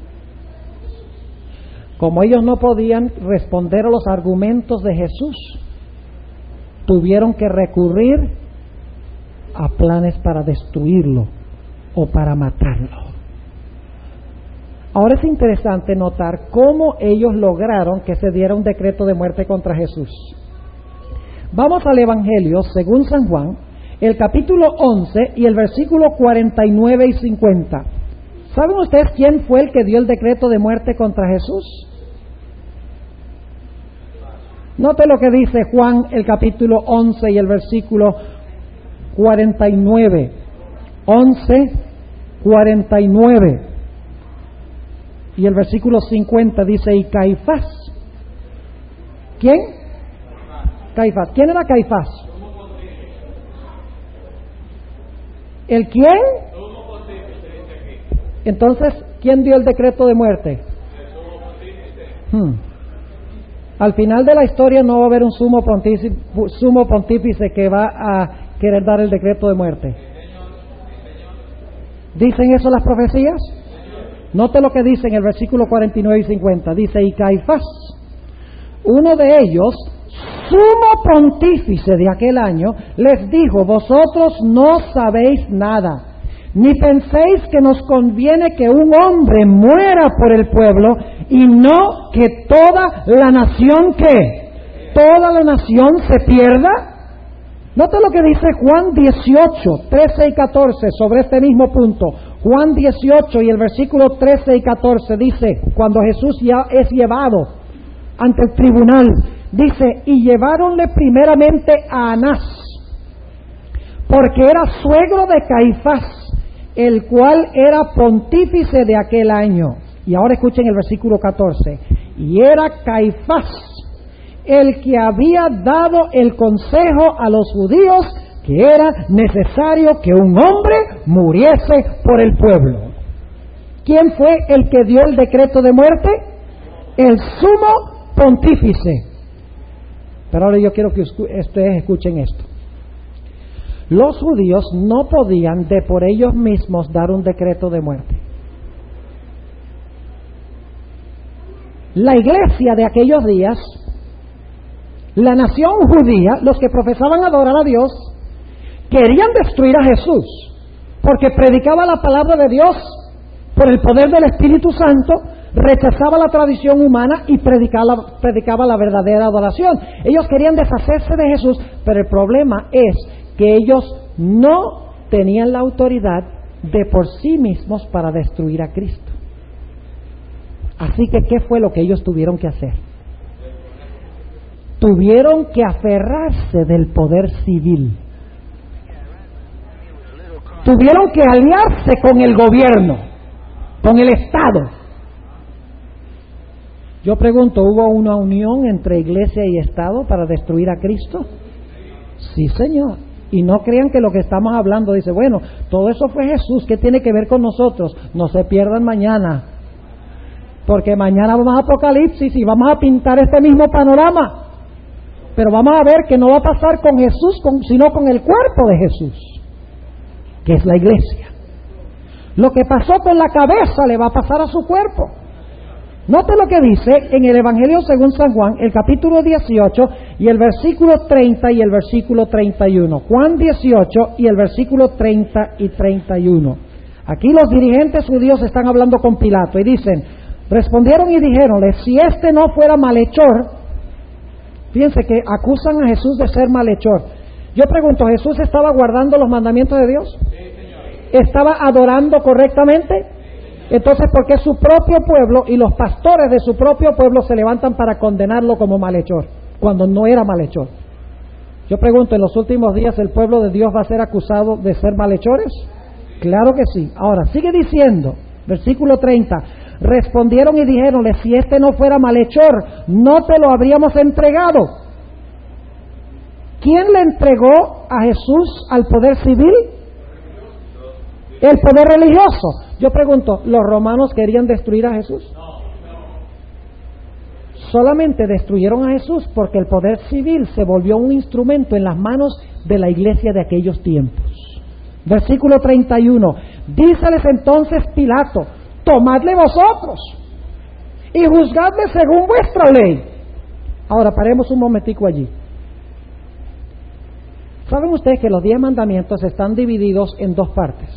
Como ellos no podían responder a los argumentos de Jesús, tuvieron que recurrir a planes para destruirlo o para matarlo. Ahora es interesante notar cómo ellos lograron que se diera un decreto de muerte contra Jesús. Vamos al Evangelio según San Juan, el capítulo once y el versículo cuarenta y nueve y cincuenta. ¿Saben ustedes quién fue el que dio el decreto de muerte contra Jesús? Note lo que dice Juan, el capítulo once y el versículo cuarenta y nueve. once, cuarenta y nueve. Y el versículo cincuenta dice, y Caifás. ¿Quién? Caifás. ¿Quién era Caifás? ¿El quién? Entonces, ¿quién dio el decreto de muerte? Hmm. Al final de la historia no va a haber un sumo pontífice, sumo pontífice que va a querer dar el decreto de muerte. ¿Dicen eso las profecías? Note lo que dice en el versículo cuarenta y nueve y cincuenta. Dice, y Caifás, uno de ellos, sumo pontífice de aquel año, les dijo, vosotros no sabéis nada, ni penséis que nos conviene que un hombre muera por el pueblo y no que toda la nación, ¿qué? Toda la nación se pierda. Nota lo que dice Juan dieciocho, trece y catorce sobre este mismo punto. Juan dieciocho y el versículo trece y catorce dice, cuando Jesús ya es llevado ante el tribunal, dice, y lleváronle primeramente a Anás, porque era suegro de Caifás, el cual era pontífice de aquel año. Y ahora escuchen el versículo catorce. Y era Caifás el que había dado el consejo a los judíos que era necesario que un hombre muriese por el pueblo. ¿Quién fue el que dio el decreto de muerte? El sumo pontífice. Pero ahora yo quiero que ustedes escuchen esto. Los judíos no podían de por ellos mismos dar un decreto de muerte. La iglesia de aquellos días, la nación judía, los que profesaban adorar a Dios, querían destruir a Jesús, porque predicaba la palabra de Dios por el poder del Espíritu Santo, rechazaba la tradición humana y predicaba, predicaba la verdadera adoración. Ellos querían deshacerse de Jesús, pero el problema es que ellos no tenían la autoridad de por sí mismos para destruir a Cristo. Así que, ¿qué fue lo que ellos tuvieron que hacer? Tuvieron que aferrarse del poder civil. Tuvieron que aliarse con el gobierno, con el Estado. Yo pregunto, ¿hubo una unión entre iglesia y Estado para destruir a Cristo? Sí, Señor. Y no crean que lo que estamos hablando dice, bueno, todo eso fue Jesús, ¿qué tiene que ver con nosotros? No se pierdan mañana, porque mañana vamos a Apocalipsis y vamos a pintar este mismo panorama. Pero vamos a ver que no va a pasar con Jesús, con, sino con el cuerpo de Jesús, que es la iglesia. Lo que pasó con la cabeza le va a pasar a su cuerpo. Note lo que dice en el Evangelio según San Juan, el capítulo dieciocho y el versículo treinta y el versículo treinta y uno. Juan dieciocho y el versículo treinta y treinta y uno. Aquí los dirigentes judíos están hablando con Pilato y dicen, respondieron y dijeronle, si este no fuera malhechor, Fíjense que acusan a Jesús de ser malhechor. Yo pregunto, ¿Jesús estaba guardando los mandamientos de Dios? ¿Estaba adorando correctamente? Entonces, ¿por qué su propio pueblo y los pastores de su propio pueblo se levantan para condenarlo como malhechor, cuando no era malhechor? Yo pregunto, ¿en los últimos días el pueblo de Dios va a ser acusado de ser malhechores? Claro que sí. Ahora, sigue diciendo, versículo treinta, respondieron y dijeronle, si este no fuera malhechor, no te lo habríamos entregado. ¿Quién le entregó a Jesús al poder civil? El poder religioso. Yo pregunto, ¿los romanos querían destruir a Jesús? Solamente destruyeron a Jesús porque el poder civil se volvió un instrumento en las manos de la iglesia de aquellos tiempos. Versículo treinta y uno, díceles entonces Pilato, tomadle vosotros y juzgadle según vuestra ley. Ahora paremos un momentico allí. ¿Saben ustedes que los diez mandamientos están divididos en dos partes?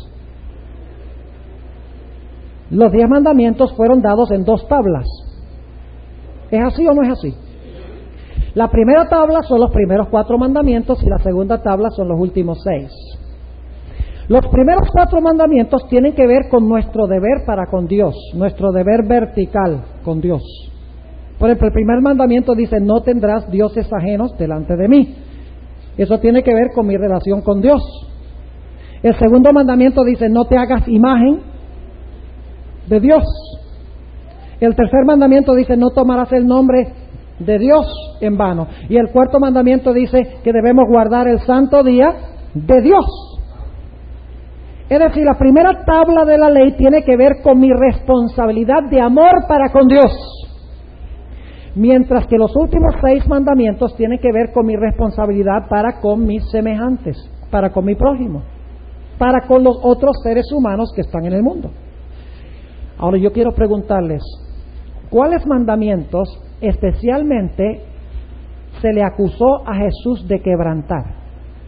Los diez mandamientos fueron dados en dos tablas. ¿Es así o no es así? La primera tabla son los primeros cuatro mandamientos y la segunda tabla son los últimos seis. Los primeros cuatro mandamientos tienen que ver con nuestro deber para con Dios, nuestro deber vertical con Dios. Por ejemplo, el primer mandamiento dice, no tendrás dioses ajenos delante de mí. Eso tiene que ver con mi relación con Dios. El segundo mandamiento dice, no te hagas imagen de Dios. El tercer mandamiento dice, no tomarás el nombre de Dios en vano. Y el cuarto mandamiento dice que debemos guardar el santo día de Dios. Es decir, la primera tabla de la ley tiene que ver con mi responsabilidad de amor para con Dios. Mientras que los últimos seis mandamientos tienen que ver con mi responsabilidad para con mis semejantes, para con mi prójimo, para con los otros seres humanos que están en el mundo. Ahora yo quiero preguntarles, ¿cuáles mandamientos especialmente se le acusó a Jesús de quebrantar?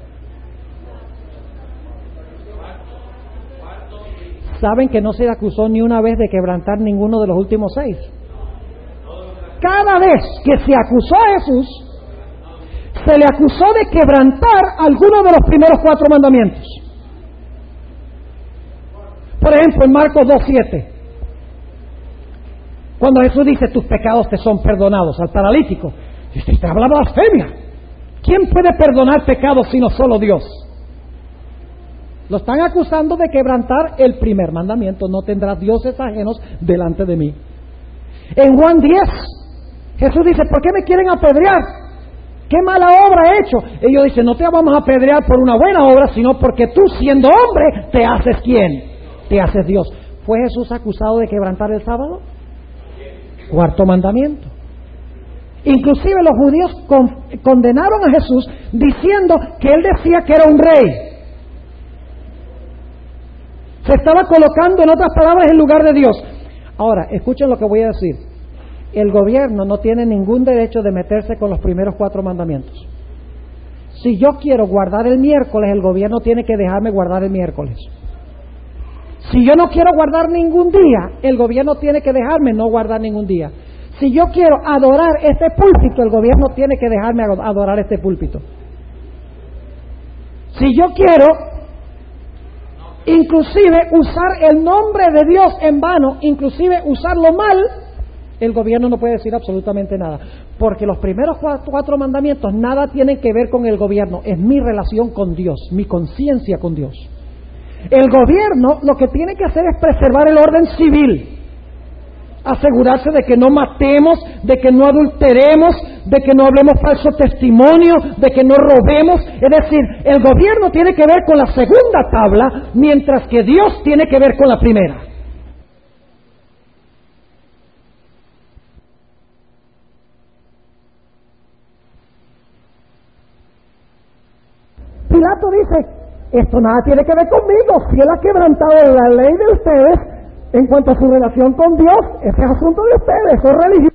¿Saben que no se le acusó ni una vez de quebrantar ninguno de los últimos seis? Cada vez que se acusó a Jesús, se le acusó de quebrantar alguno de los primeros cuatro mandamientos. Por ejemplo, en Marcos dos siete, cuando Jesús dice, tus pecados te son perdonados, al paralítico, dice, te habla blasfemia. ¿Quién puede perdonar pecados sino solo Dios? Lo están acusando de quebrantar el primer mandamiento, no tendrás dioses ajenos delante de mí. En Juan diez, Jesús dice, ¿por qué me quieren apedrear? ¿Qué mala obra he hecho? Ellos dicen, no te vamos a apedrear por una buena obra, sino porque tú, siendo hombre, te haces ¿quién? Te haces Dios. ¿Fue Jesús acusado de quebrantar el sábado? Cuarto mandamiento. Inclusive los judíos con, condenaron a Jesús diciendo que él decía que era un rey. Se estaba colocando, en otras palabras, en lugar de Dios. Ahora, escuchen lo que voy a decir. El gobierno no tiene ningún derecho de meterse con los primeros cuatro mandamientos. Si yo quiero guardar el miércoles, el gobierno tiene que dejarme guardar el miércoles. Si yo no quiero guardar ningún día, el gobierno tiene que dejarme no guardar ningún día. Si yo quiero adorar este púlpito, el gobierno tiene que dejarme adorar este púlpito. Si yo quiero inclusive usar el nombre de Dios en vano, inclusive usarlo mal, el gobierno no puede decir absolutamente nada, porque los primeros cuatro, cuatro mandamientos nada tienen que ver con el gobierno, es mi relación con Dios, mi conciencia con Dios. El gobierno lo que tiene que hacer es preservar el orden civil, asegurarse de que no matemos, de que no adulteremos, de que no hablemos falso testimonio, de que no robemos. Es decir, el gobierno tiene que ver con la segunda tabla, mientras que Dios tiene que ver con la primera. Pilato dice, esto nada tiene que ver conmigo, si él ha quebrantado la ley de ustedes en cuanto a su relación con Dios, ese es asunto de ustedes, eso es religión.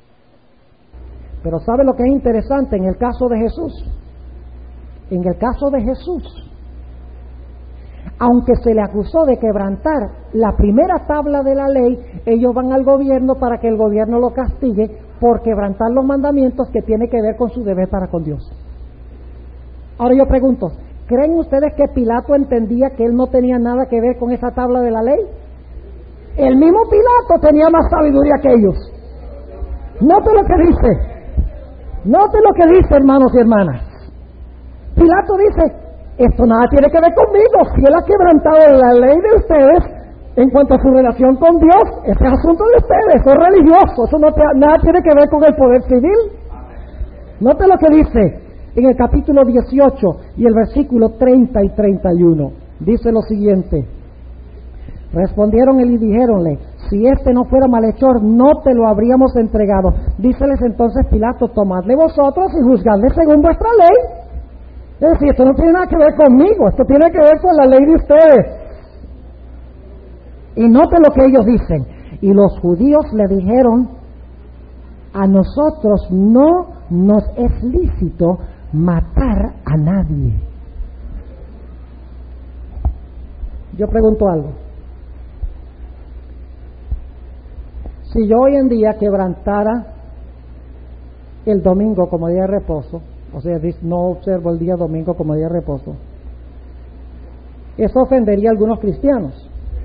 Pero ¿sabe lo que es interesante en el caso de Jesús? En el caso de Jesús, aunque se le acusó de quebrantar la primera tabla de la ley, ellos van al gobierno para que el gobierno lo castigue por quebrantar los mandamientos que tiene que ver con su deber para con Dios. Ahora yo pregunto, ¿creen ustedes que Pilato entendía que él no tenía nada que ver con esa tabla de la ley? El mismo Pilato tenía más sabiduría que ellos. Note lo que dice. Note lo que dice, hermanos y hermanas. Pilato dice, esto nada tiene que ver conmigo. Si él ha quebrantado la ley de ustedes en cuanto a su relación con Dios, ese es asunto de ustedes, eso es religioso, eso no te, nada tiene que ver con el poder civil. Note lo que dice en el capítulo dieciocho y el versículo treinta y treinta y uno. Dice lo siguiente: respondieron y dijeronle, si este no fuera malhechor, no te lo habríamos entregado. Díceles entonces Pilato, tomadle vosotros y juzgadle según vuestra ley. Es decir, esto no tiene nada que ver conmigo, esto tiene que ver con la ley de ustedes. Y note lo que ellos dicen. Y los judíos le dijeron, a nosotros no nos es lícito matar a nadie. Yo pregunto algo. Si yo hoy en día quebrantara el domingo como día de reposo, o sea, no observo el día domingo como día de reposo, eso ofendería a algunos cristianos.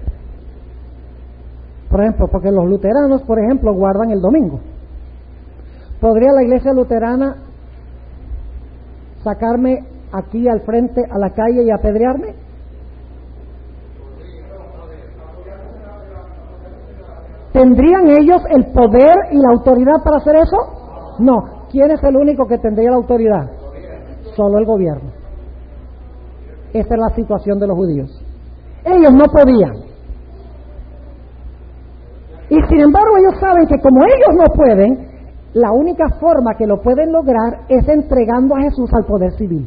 Por ejemplo, porque los luteranos, por ejemplo, guardan el domingo. ¿Podría la iglesia luterana sacarme aquí al frente a la calle y apedrearme? ¿Tendrían ellos el poder y la autoridad para hacer eso? No. ¿Quién es el único que tendría la autoridad? Solo el gobierno. Esta es la situación de los judíos. Ellos no podían. Y sin embargo ellos saben que como ellos no pueden, la única forma que lo pueden lograr es entregando a Jesús al poder civil.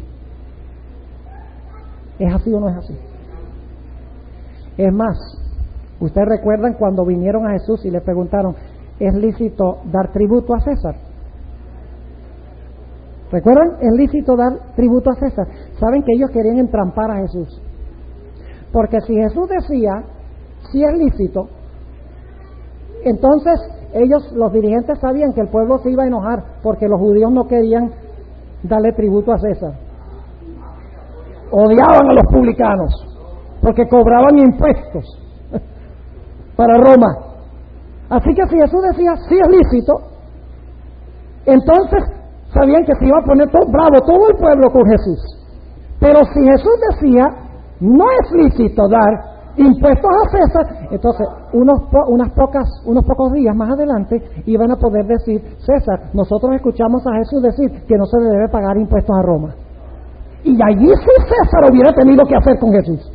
¿Es así o no es así? Es más, ustedes recuerdan cuando vinieron a Jesús y le preguntaron, ¿es lícito dar tributo a César? ¿Recuerdan? Es lícito dar tributo a César. Saben que ellos querían entrampar a Jesús. Porque si Jesús decía, si es lícito, entonces ellos, los dirigentes, sabían que el pueblo se iba a enojar porque los judíos no querían darle tributo a César. Odiaban a los publicanos porque cobraban impuestos para Roma. Así que si Jesús decía, si es lícito, entonces sabían que se iba a poner todo bravo todo el pueblo con Jesús. Pero si Jesús decía, no es lícito dar impuestos a César, entonces unos, po- unas pocas, unos pocos días más adelante iban a poder decir, César, nosotros escuchamos a Jesús decir que no se le debe pagar impuestos a Roma. Y allí sí César hubiera tenido que hacer con Jesús.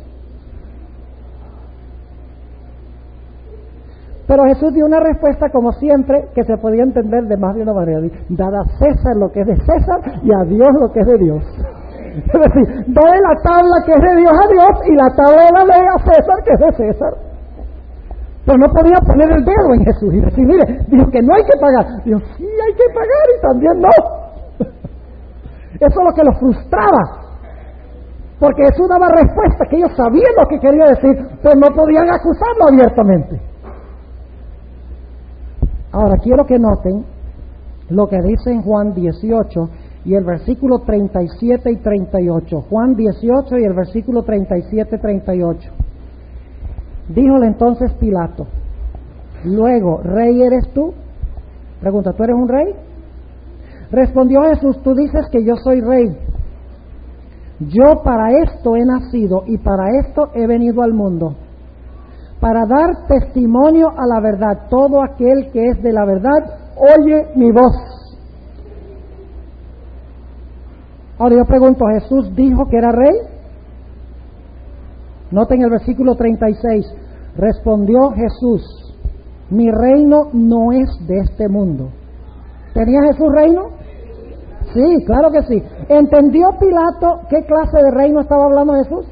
Pero Jesús dio una respuesta, como siempre, que se podía entender de más de una manera. Dad a César lo que es de César y a Dios lo que es de Dios. Es decir, dale la tabla que es de Dios a Dios y la tabla de la ley a César que es de César. Pero no podía poner el dedo en Jesús y decir, mire, dijo que no hay que pagar. Dijo, sí hay que pagar y también no. Eso es lo que los frustraba. Porque Jesús daba respuesta que ellos sabían lo que quería decir, pero no podían acusarlo abiertamente. Ahora quiero que noten lo que dice en Juan dieciocho y el versículo treinta y siete y treinta y ocho. Juan dieciocho y el versículo treinta y siete y treinta y ocho. Díjole entonces Pilato, luego, ¿rey eres tú? Pregunta, ¿tú eres un rey? Respondió Jesús, tú dices que yo soy rey. Yo para esto he nacido y para esto he venido al mundo, para dar testimonio a la verdad. Todo aquel que es de la verdad, oye mi voz. Ahora yo pregunto, ¿Jesús dijo que era rey? Noten el versículo treinta y seis. Respondió Jesús, mi reino no es de este mundo. ¿Tenía Jesús reino? Sí, claro que sí. ¿Entendió Pilato qué clase de reino estaba hablando Jesús?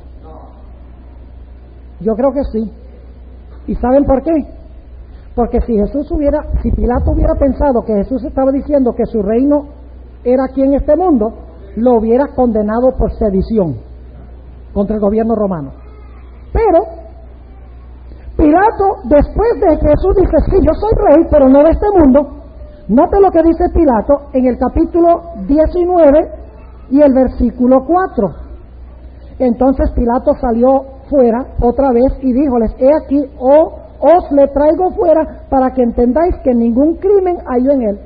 Yo creo que sí. ¿Y saben por qué? Porque si Jesús hubiera, si Pilato hubiera pensado que Jesús estaba diciendo que su reino era aquí en este mundo, lo hubiera condenado por sedición contra el gobierno romano. Pero Pilato, después de que Jesús dice, sí, yo soy rey, pero no de este mundo, note lo que dice Pilato en el capítulo diecinueve y el versículo cuatro. Entonces Pilato salió fuera otra vez y díjoles, he aquí, oh, os le traigo fuera para que entendáis que ningún crimen hay en él.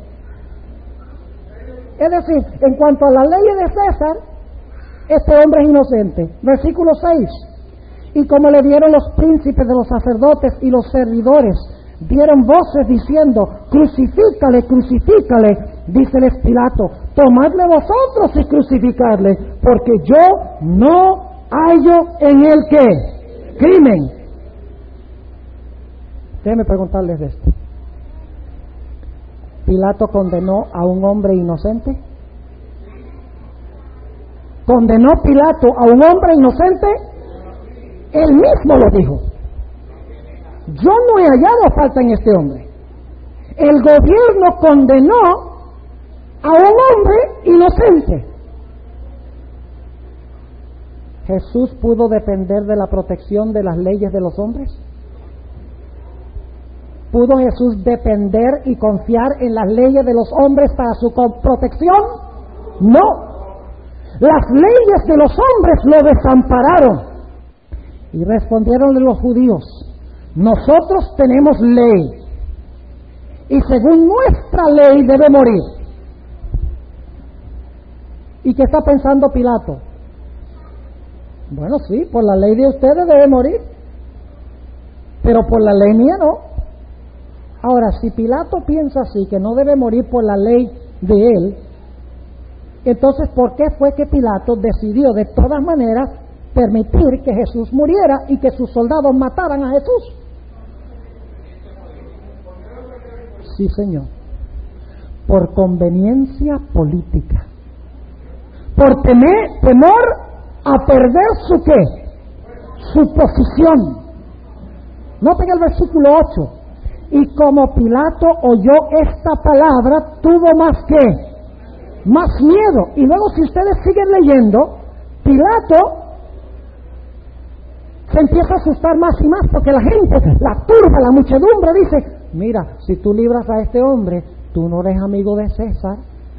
Es decir, en cuanto a la ley de César, este hombre es inocente. Versículo seis. Y como le dieron los príncipes de los sacerdotes y los servidores, dieron voces diciendo, crucifícale, crucifícale, díceles Pilato, tomadle vosotros y crucificarle, porque yo no hallo en él ¿qué? Crimen. Déjenme preguntarles de esto. ¿Pilato condenó a un hombre inocente? ¿Condenó Pilato a un hombre inocente? Él mismo lo dijo. Yo no he hallado falta en este hombre. El gobierno condenó a un hombre inocente. ¿Jesús pudo depender de la protección de las leyes de los hombres? ¿Pudo Jesús depender y confiar en las leyes de los hombres para su protección? No. Las leyes de los hombres lo desampararon. Y respondieron los judíos, nosotros tenemos ley, y según nuestra ley debe morir. ¿Y qué está pensando Pilato? Bueno, sí, por la ley de ustedes debe morir, pero por la ley mía no. Ahora, si Pilato piensa así, que no debe morir por la ley de él, entonces, ¿por qué fue que Pilato decidió de todas maneras permitir que Jesús muriera y que sus soldados mataran a Jesús? Sí, Señor. Por conveniencia política. Por temer, temor a perder su qué? Su posición. Noten el versículo ocho. Y como Pilato oyó esta palabra, tuvo más que más miedo. Y luego, si ustedes siguen leyendo, Pilato se empieza a asustar más y más, porque la gente, la turba, la muchedumbre dice, mira, si tú libras a este hombre, tú no eres amigo de César.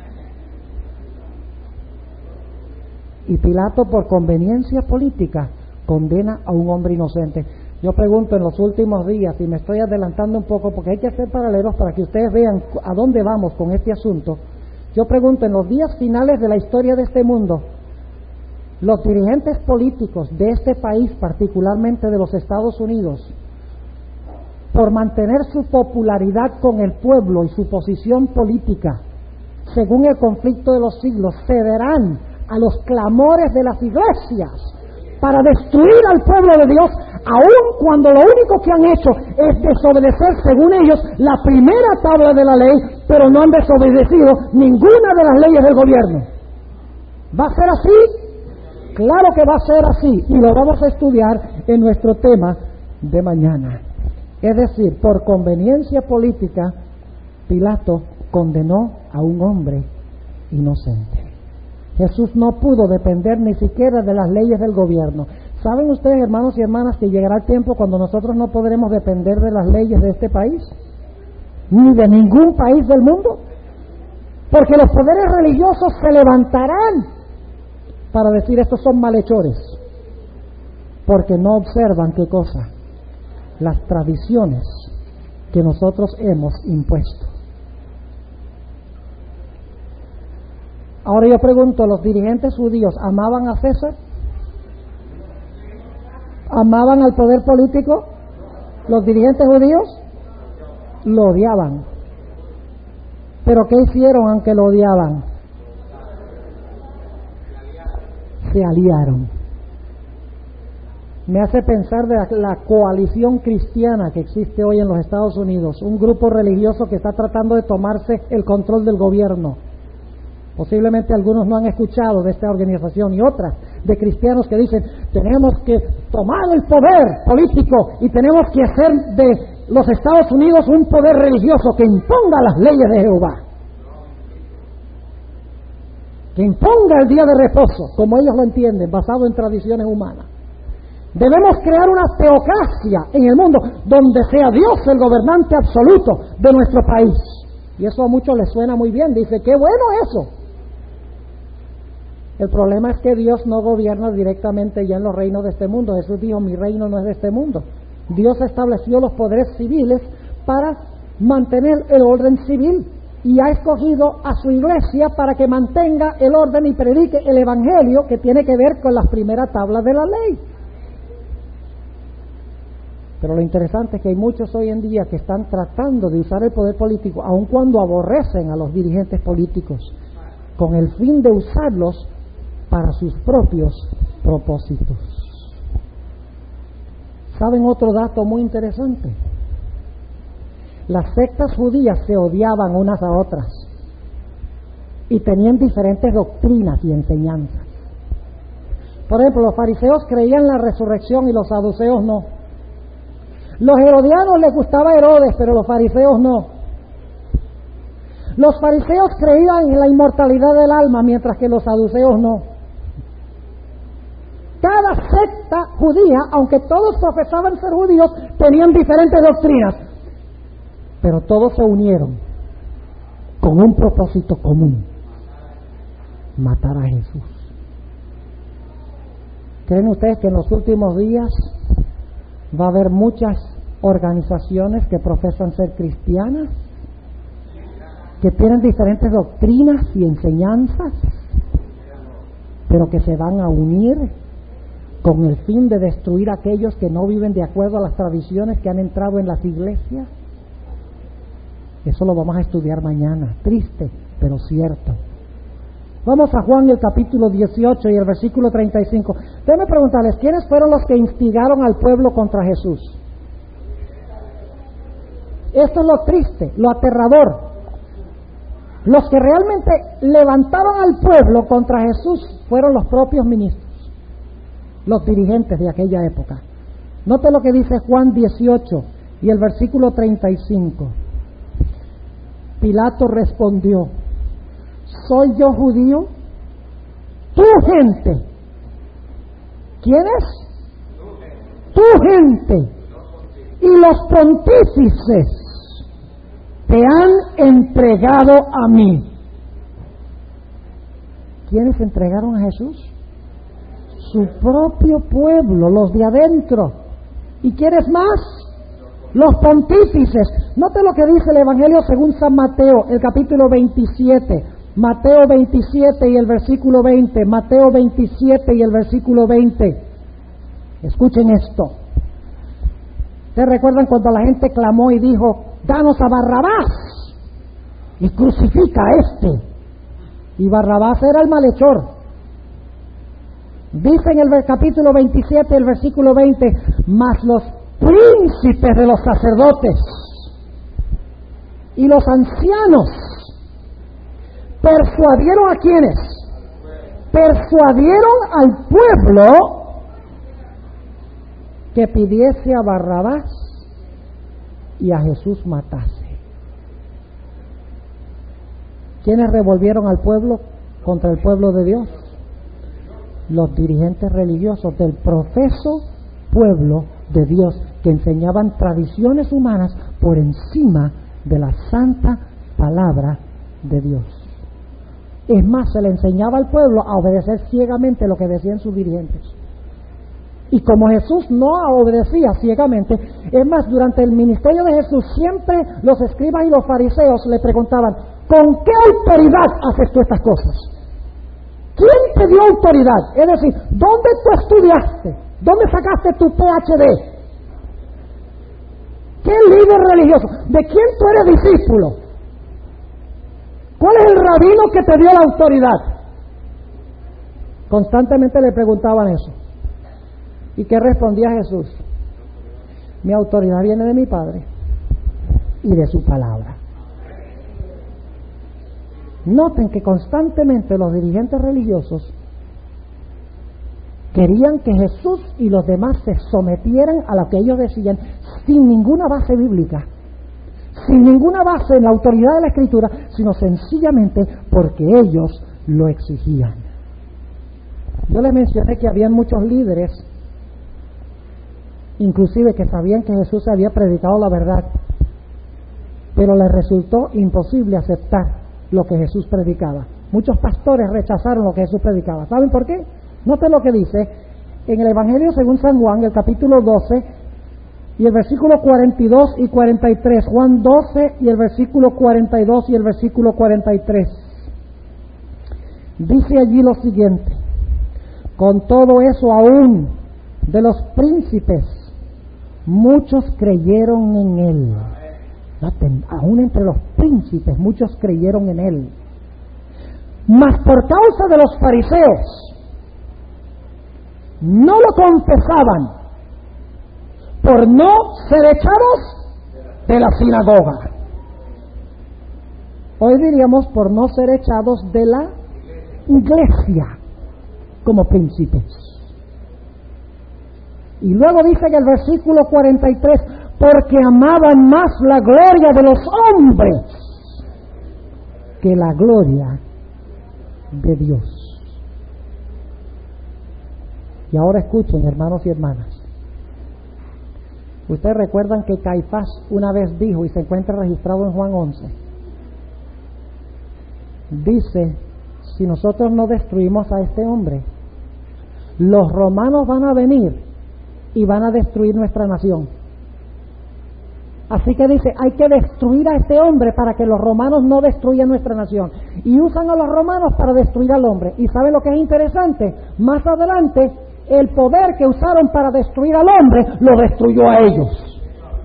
Y Pilato, por conveniencia política, condena a un hombre inocente. Yo pregunto en los últimos días, y me estoy adelantando un poco porque hay que hacer paralelos para que ustedes vean a dónde vamos con este asunto. Yo pregunto, en los días finales de la historia de este mundo, los dirigentes políticos de este país, particularmente de los Estados Unidos, por mantener su popularidad con el pueblo y su posición política, según el conflicto de los siglos, cederán a los clamores de las iglesias para destruir al pueblo de Dios, aun cuando lo único que han hecho es desobedecer, según ellos, la primera tabla de la ley, pero no han desobedecido ninguna de las leyes del gobierno. ¿Va a ser así? Claro que va a ser así, y lo vamos a estudiar en nuestro tema de mañana. Es decir, por conveniencia política, Pilato condenó a un hombre inocente. Jesús no pudo depender ni siquiera de las leyes del gobierno. ¿Saben ustedes, hermanos y hermanas, que llegará el tiempo cuando nosotros no podremos depender de las leyes de este país? Ni de ningún país del mundo. Porque los poderes religiosos se levantarán para decir estos son malhechores. Porque no observan qué cosa, las tradiciones que nosotros hemos impuesto. Ahora yo pregunto, ¿los dirigentes judíos amaban a César? ¿Amaban al poder político? ¿Los dirigentes judíos? Lo odiaban. ¿Pero qué hicieron aunque lo odiaban? Se aliaron. Me hace pensar de la, la coalición cristiana que existe hoy en los Estados Unidos, un grupo religioso que está tratando de tomarse el control del gobierno. Posiblemente algunos no han escuchado de esta organización, y otras de cristianos que dicen, tenemos que tomar el poder político y tenemos que hacer de los Estados Unidos un poder religioso que imponga las leyes de Jehová, que imponga el día de reposo, como ellos lo entienden, basado en tradiciones humanas. Debemos crear una teocracia en el mundo donde sea Dios el gobernante absoluto de nuestro país. Y eso a muchos les suena muy bien. Dice, qué bueno eso. El problema es que Dios no gobierna directamente ya en los reinos de este mundo. Jesús dijo, mi reino no es de este mundo. Dios estableció los poderes civiles para mantener el orden civil y ha escogido a su iglesia para que mantenga el orden y predique el evangelio que tiene que ver con las primeras tablas de la ley. Pero lo interesante es que hay muchos hoy en día que están tratando de usar el poder político, aun cuando aborrecen a los dirigentes políticos, con el fin de usarlos para sus propios propósitos. ¿Saben otro dato muy interesante? Las sectas judías se odiaban unas a otras y tenían diferentes doctrinas y enseñanzas. Por ejemplo, los fariseos creían en la resurrección y los saduceos no. Los herodianos les gustaba Herodes, pero los fariseos no. Los fariseos creían en la inmortalidad del alma, mientras que los saduceos no. Cada secta judía, aunque todos profesaban ser judíos, tenían diferentes doctrinas, pero todos se unieron con un propósito común: matar a Jesús. ¿Creen ustedes que en los últimos días va a haber muchas organizaciones que profesan ser cristianas, que tienen diferentes doctrinas y enseñanzas, pero que se van a unir con el fin de destruir a aquellos que no viven de acuerdo a las tradiciones que han entrado en las iglesias? Eso lo vamos a estudiar mañana. Triste, pero cierto. Vamos a Juan, el capítulo dieciocho y el versículo treinta y cinco. Déjenme preguntarles, ¿quiénes fueron los que instigaron al pueblo contra Jesús? Esto es lo triste, lo aterrador. Los que realmente levantaron al pueblo contra Jesús fueron los propios ministros, los dirigentes de aquella época. Note lo que dice Juan dieciocho y el versículo treinta y cinco. Pilato respondió: ¿soy yo judío? Tu gente. ¿Quién es? Tu gente. Y los pontífices te han entregado a mí. ¿Quiénes entregaron a Jesús? Su propio pueblo, los de adentro. ¿Y quiénes más? Los pontífices. Note lo que dice el Evangelio según San Mateo, el capítulo veintisiete. Mateo veintisiete y el versículo veinte. Mateo veintisiete y el versículo veinte. Escuchen esto. ¿Ustedes recuerdan cuando la gente clamó y dijo: danos a Barrabás y crucifica a este? Y Barrabás era el malhechor. Dice en el capítulo veintisiete, el versículo veinte: mas los príncipes de los sacerdotes y los ancianos persuadieron a quienes, persuadieron al pueblo que pidiese a Barrabás y a Jesús matase. ¿Quiénes revolvieron al pueblo contra el pueblo de Dios? Los dirigentes religiosos del profeso pueblo de Dios, que enseñaban tradiciones humanas por encima de la santa palabra de Dios. Es más, se le enseñaba al pueblo a obedecer ciegamente lo que decían sus dirigentes. Y como Jesús no obedecía ciegamente, es más, durante el ministerio de Jesús siempre los escribas y los fariseos le preguntaban: ¿con qué autoridad haces tú estas cosas? ¿Quién te dio autoridad? Es decir, ¿dónde tú estudiaste? ¿Dónde sacaste tu P H D? ¿Qué líder religioso? ¿De quién tú eres discípulo? ¿Cuál es el rabino que te dio la autoridad? Constantemente le preguntaban eso. ¿Y qué respondía Jesús? Mi autoridad viene de mi Padre y de su palabra. Noten que constantemente los dirigentes religiosos querían que Jesús y los demás se sometieran a lo que ellos decían, sin ninguna base bíblica, sin ninguna base en la autoridad de la Escritura, sino sencillamente porque ellos lo exigían. Yo les mencioné que habían muchos líderes inclusive que sabían que Jesús había predicado la verdad, pero les resultó imposible aceptar lo que Jesús predicaba. Muchos pastores rechazaron lo que Jesús predicaba. ¿Saben por qué? Noten lo que dice en el Evangelio según San Juan, el capítulo doce, y el versículo cuarenta y dos y cuarenta y tres. Juan doce y el versículo cuarenta y dos y el versículo cuarenta y tres. Dice allí lo siguiente: con todo eso aún de los príncipes, muchos creyeron en él. Noten, aún entre los príncipes, muchos creyeron en él. Mas por causa de los fariseos, no lo confesaban, por no ser echados de la sinagoga. Hoy diríamos por no ser echados de la iglesia como príncipes. Y luego dice en el versículo cuarenta y tres, porque amaban más la gloria de los hombres que la gloria de Dios. Y ahora escuchen, hermanos y hermanas. Ustedes recuerdan que Caifás una vez dijo, y se encuentra registrado en Juan once, dice: si nosotros no destruimos a este hombre, los romanos van a venir y van a destruir nuestra nación. Así que dice, hay que destruir a este hombre para que los romanos no destruyan nuestra nación. Y usan a los romanos para destruir al hombre. ¿Y saben lo que es interesante? Más adelante, el poder que usaron para destruir al hombre, lo destruyó a ellos.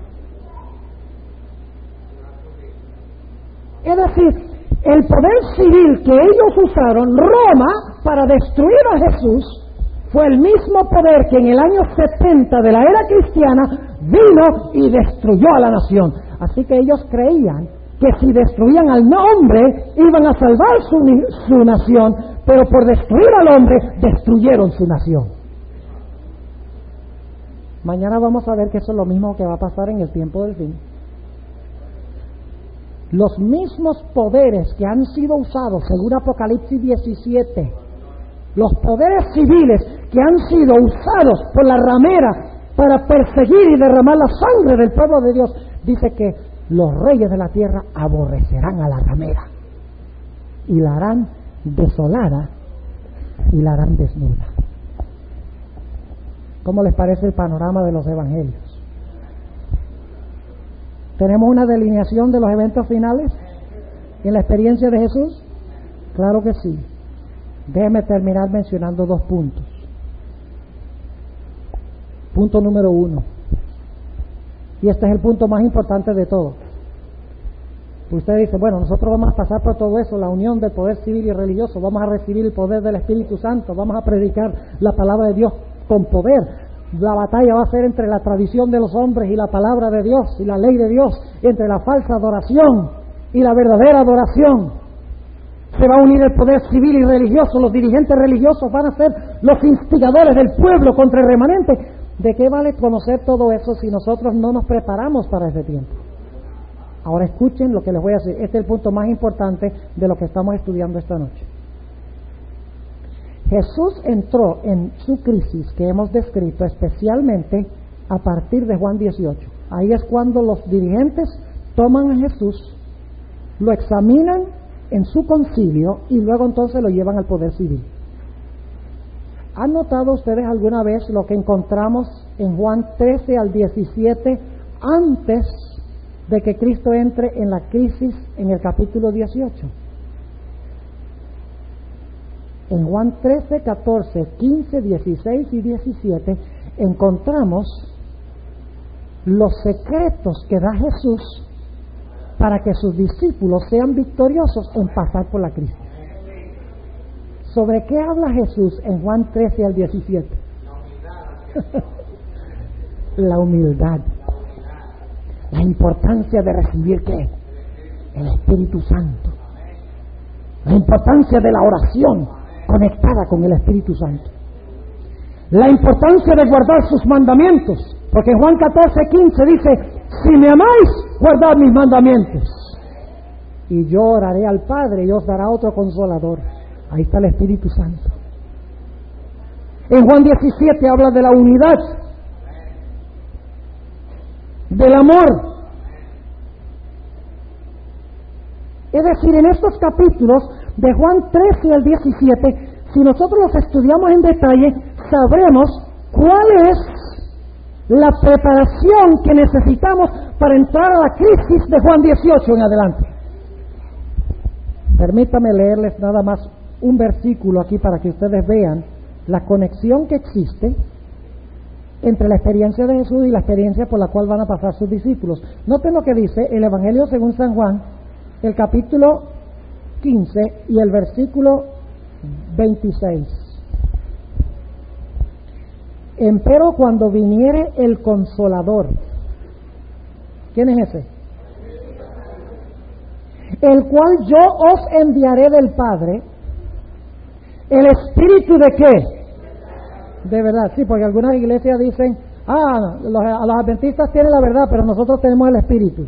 Es decir, el poder civil que ellos usaron, Roma, para destruir a Jesús, fue el mismo poder que en el año setenta de la era cristiana vino y destruyó a la nación. Así que ellos creían que si destruían al hombre iban a salvar su, su nación, pero por destruir al hombre destruyeron su nación. Mañana vamos a ver que eso es lo mismo que va a pasar en el tiempo del fin. Los mismos poderes que han sido usados según Apocalipsis diecisiete, los poderes civiles que han sido usados por la ramera para perseguir y derramar la sangre del pueblo de Dios, dice que los reyes de la tierra aborrecerán a la ramera y la harán desolada y la harán desnuda. ¿Cómo les parece el panorama de los evangelios? ¿Tenemos una delineación de los eventos finales en la experiencia de Jesús? Claro que sí. Déjeme terminar mencionando dos puntos. Punto número uno. Y este es el punto más importante de todo. Usted dice, bueno, nosotros vamos a pasar por todo eso, la unión del poder civil y religioso, vamos a recibir el poder del Espíritu Santo, vamos a predicar la palabra de Dios con poder. La batalla va a ser entre la tradición de los hombres y la palabra de Dios y la ley de Dios, entre la falsa adoración y la verdadera adoración. Se va a unir el poder civil y religioso, los dirigentes religiosos van a ser los instigadores del pueblo contra el remanente. ¿De qué vale conocer todo eso si nosotros no nos preparamos para ese tiempo? Ahora escuchen lo que les voy a decir. Este es el punto más importante de lo que estamos estudiando esta noche. Jesús entró en su crisis que hemos descrito especialmente a partir de Juan dieciocho. Ahí es cuando los dirigentes toman a Jesús, lo examinan en su concilio y luego entonces lo llevan al poder civil. ¿Han notado ustedes alguna vez lo que encontramos en Juan trece al diecisiete antes de que Cristo entre en la crisis en el capítulo dieciocho? En Juan trece, catorce, quince, dieciséis y diecisiete encontramos los secretos que da Jesús para que sus discípulos sean victoriosos en pasar por la crisis. ¿Sobre qué habla Jesús en Juan trece al diecisiete? La humildad. La importancia de recibir ¿qué? El Espíritu Santo. La importancia de la oración conectada con el Espíritu Santo. La importancia de guardar sus mandamientos. Porque en Juan catorce, quince dice, si me amáis, guardad mis mandamientos. Y yo oraré al Padre y os dará otro consolador. Ahí está el Espíritu Santo. En Juan diecisiete habla de la unidad. del amor. Es decir, en estos capítulos de Juan trece al diecisiete, si nosotros los estudiamos en detalle, sabremos cuál es la preparación que necesitamos para entrar a la crisis de Juan dieciocho en adelante. Permítame leerles nada más un versículo aquí para que ustedes vean la conexión que existe entre la experiencia de Jesús y la experiencia por la cual van a pasar sus discípulos. Noten lo que dice el Evangelio según San Juan, el capítulo quince y el versículo veintiséis. Empero cuando viniere el Consolador, ¿quién es ese? El cual yo os enviaré del Padre, el Espíritu de qué? De verdad, sí, porque algunas iglesias dicen, ah, los, a los adventistas tienen la verdad, pero nosotros tenemos el Espíritu.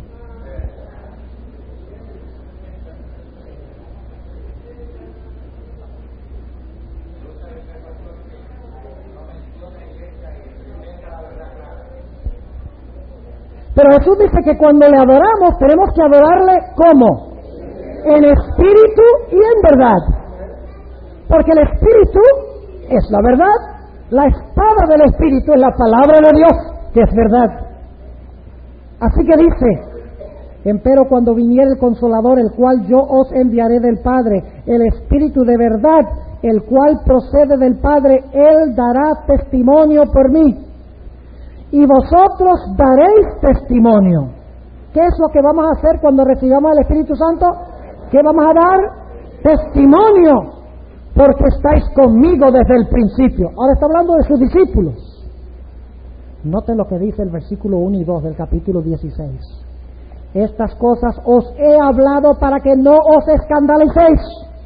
Pero Jesús dice que cuando le adoramos tenemos que adorarle ¿cómo? En espíritu y en verdad. Porque el espíritu es la verdad. La espada del espíritu es la palabra de Dios, que es verdad. Así que dice, empero cuando viniere el Consolador, el cual yo os enviaré del Padre, el espíritu de verdad, el cual procede del Padre, él dará testimonio por mí. Y vosotros daréis testimonio. ¿Qué es lo que vamos a hacer cuando recibamos al Espíritu Santo? ¿Qué vamos a dar? Testimonio, porque estáis conmigo desde el principio. Ahora está hablando de sus discípulos. Noten lo que dice el versículo uno y dos del capítulo dieciséis. Estas cosas os he hablado para que no os escandalicéis.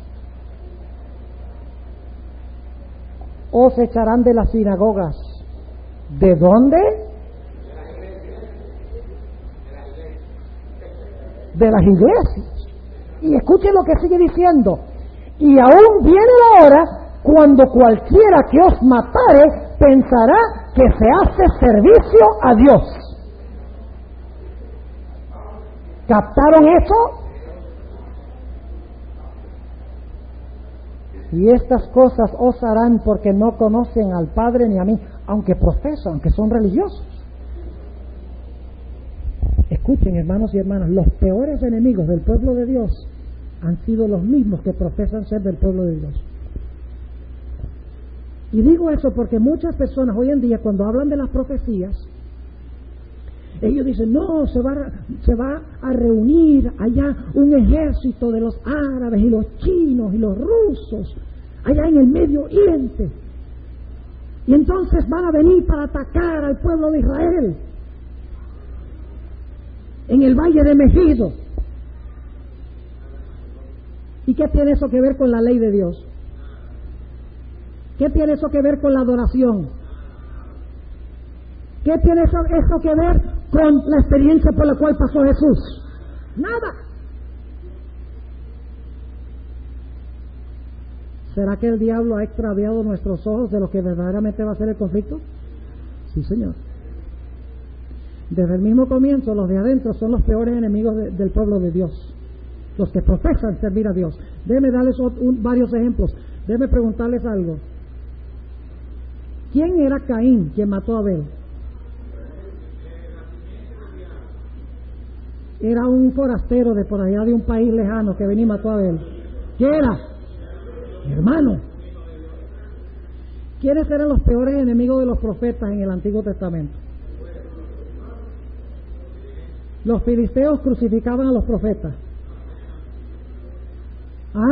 Os echarán de las sinagogas. ¿De dónde? De las iglesias. Y escuchen lo que sigue diciendo. Y aún viene la hora cuando cualquiera que os matare pensará que se hace servicio a Dios. ¿Captaron eso? Y estas cosas os harán porque no conocen al Padre ni a mí, aunque profesan que son religiosos. Escuchen, hermanos y hermanas, los peores enemigos del pueblo de Dios han sido los mismos que profesan ser del pueblo de Dios. Y digo eso porque muchas personas hoy en día, cuando hablan de las profecías, ellos dicen, no, se va, se va a reunir allá un ejército de los árabes y los chinos y los rusos, allá en el Medio Oriente. Y entonces van a venir para atacar al pueblo de Israel en el Valle de Megido. ¿Y qué tiene eso que ver con la ley de Dios? ¿Qué tiene eso que ver con la adoración? ¿Qué tiene eso, eso que ver con la experiencia por la cual pasó Jesús? Nada. ¿Será que el diablo ha extraviado nuestros ojos de lo que verdaderamente va a ser el conflicto? Sí, Señor. Desde el mismo comienzo, los de adentro son los peores enemigos de, del pueblo de Dios, los que profesan servir a Dios. Déjenme darles un, varios ejemplos. Déjenme preguntarles algo. ¿Quién era Caín quien mató a Abel? Era un forastero de por allá de un país lejano que venía y mató a Abel. ¿Qué era? Hermano. ¿Quiénes eran los peores enemigos de los profetas en el Antiguo Testamento? Los filisteos crucificaban a los profetas. ¿Ah?